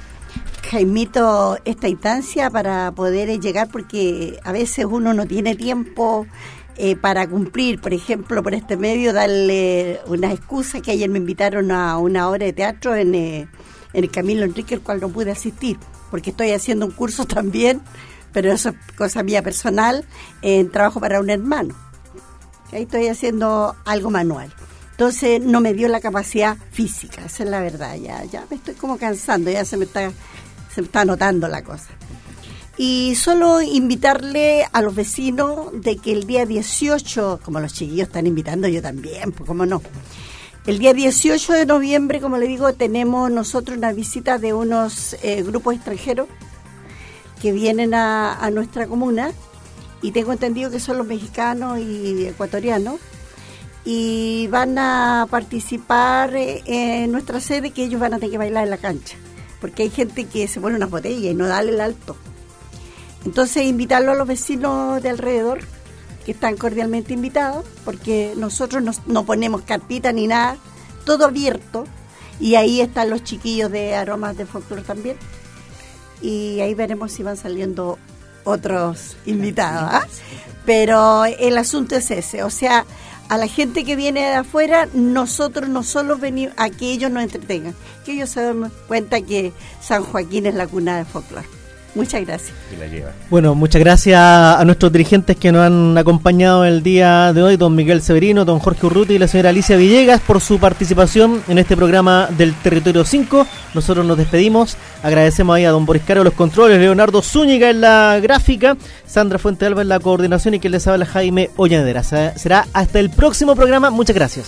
[SPEAKER 3] Jaimito, esta instancia para poder llegar, porque a veces uno no tiene tiempo eh, para cumplir. Por ejemplo, por este medio, darle una excusa, que ayer me invitaron a una obra de teatro en, eh, en el Camilo Enrique, el cual no pude asistir, porque estoy haciendo un curso también pero eso es cosa mía personal, en trabajo para un hermano. Ahí estoy haciendo algo manual. Entonces no me dio la capacidad física, esa es la verdad. Ya, ya me estoy como cansando, ya se me está, se me está notando la cosa. Y solo invitarle a los vecinos de que el día dieciocho, como los chiquillos están invitando, yo también, pues cómo no. El día dieciocho de noviembre, como le digo, tenemos nosotros una visita de unos eh, grupos extranjeros que vienen a, a nuestra comuna, y tengo entendido que son los mexicanos y ecuatorianos, y van a participar eh, en nuestra sede, que ellos van a tener que bailar en la cancha, porque hay gente que se pone unas botellas y no da el alto. Entonces, invitarlo a los vecinos de alrededor, que están cordialmente invitados, porque nosotros no, no ponemos carpita ni nada, todo abierto, y ahí están los chiquillos de Aromas de Folklore también, y ahí veremos si van saliendo otros invitados, ¿ah? Pero el asunto es ese, o sea, a la gente que viene de afuera, nosotros no solo venimos a que ellos nos entretengan, que ellos se den cuenta que San Joaquín es la cuna de folclore. Muchas gracias.
[SPEAKER 4] Y la lleva.
[SPEAKER 2] Bueno, muchas gracias a nuestros dirigentes que nos han acompañado el día de hoy, don Miguel Severino, don Jorge Urruti y la señora Alicia Villegas, por su participación en este programa del Territorio cinco. Nosotros nos despedimos, agradecemos ahí a don Boris Caro los controles, Leonardo Zúñiga en la gráfica, Sandra Fuente Alba en la coordinación, y quien les habla, Jaime Ollanedera. Será hasta el próximo programa, muchas gracias.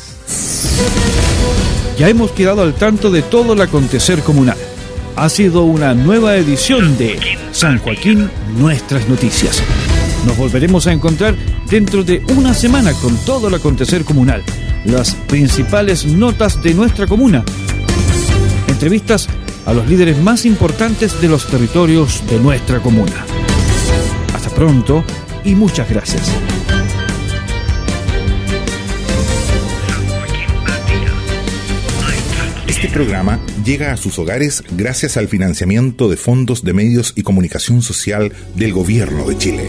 [SPEAKER 1] Ya hemos quedado al tanto de todo el acontecer comunal. Ha sido una nueva edición de San Joaquín, Nuestras Noticias. Nos volveremos a encontrar dentro de una semana con todo el acontecer comunal, las principales notas de nuestra comuna, entrevistas a los líderes más importantes de los territorios de nuestra comuna. Hasta pronto y muchas gracias.
[SPEAKER 8] Este programa llega a sus hogares gracias al financiamiento de fondos de medios y comunicación social del Gobierno de Chile.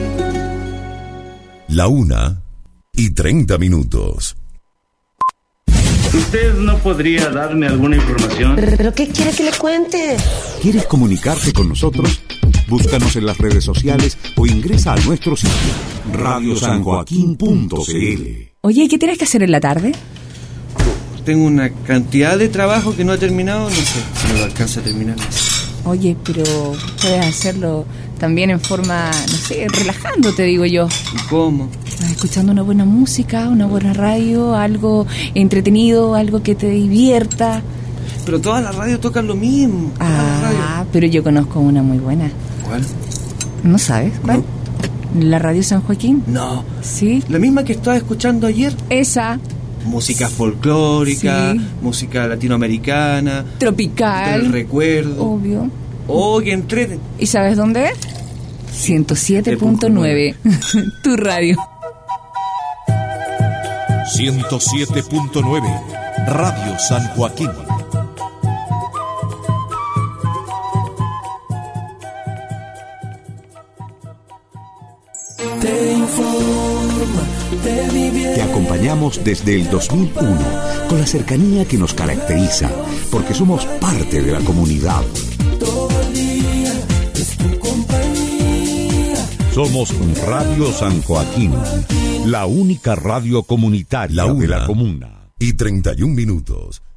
[SPEAKER 9] La una y treinta minutos.
[SPEAKER 10] ¿Usted no podría darme alguna información?
[SPEAKER 11] ¿Pero, pero qué quiere que le cuente?
[SPEAKER 9] ¿Quieres comunicarte con nosotros? Búscanos en las redes sociales o ingresa a nuestro sitio radio san joaquín punto c l.
[SPEAKER 12] Oye, ¿qué tienes que hacer en la tarde?
[SPEAKER 13] Tengo una cantidad de trabajo que no he terminado, no sé si me lo alcanza a terminar.
[SPEAKER 12] Oye, pero puedes hacerlo también en forma, no sé, relajándote, digo yo.
[SPEAKER 13] ¿Cómo?
[SPEAKER 12] Escuchando una buena música, una buena radio, algo entretenido, algo que te divierta.
[SPEAKER 13] Pero todas las radios tocan lo mismo.
[SPEAKER 12] Ah, pero yo conozco una muy buena.
[SPEAKER 13] ¿Cuál?
[SPEAKER 12] ¿No sabes cuál? No. ¿La radio San Joaquín?
[SPEAKER 13] No.
[SPEAKER 12] ¿Sí?
[SPEAKER 13] ¿La misma que estaba escuchando ayer?
[SPEAKER 12] Esa.
[SPEAKER 13] Música folclórica, sí. Música latinoamericana,
[SPEAKER 12] tropical,
[SPEAKER 13] del recuerdo.
[SPEAKER 12] Obvio.
[SPEAKER 13] Oh, que entreten.
[SPEAKER 12] ¿Y sabes dónde es? ciento siete punto nueve. Tu radio.
[SPEAKER 9] ciento siete punto nueve. Radio San Joaquín.
[SPEAKER 14] Te informa, te divierte.
[SPEAKER 9] Te acompañamos desde el dos mil uno con la cercanía que nos caracteriza, porque somos parte de la comunidad.
[SPEAKER 14] Todo el día es tu compañía.
[SPEAKER 9] Somos Radio San Joaquín, la única radio comunitaria
[SPEAKER 15] la una
[SPEAKER 9] de la comuna.
[SPEAKER 15] Y treinta y un minutos.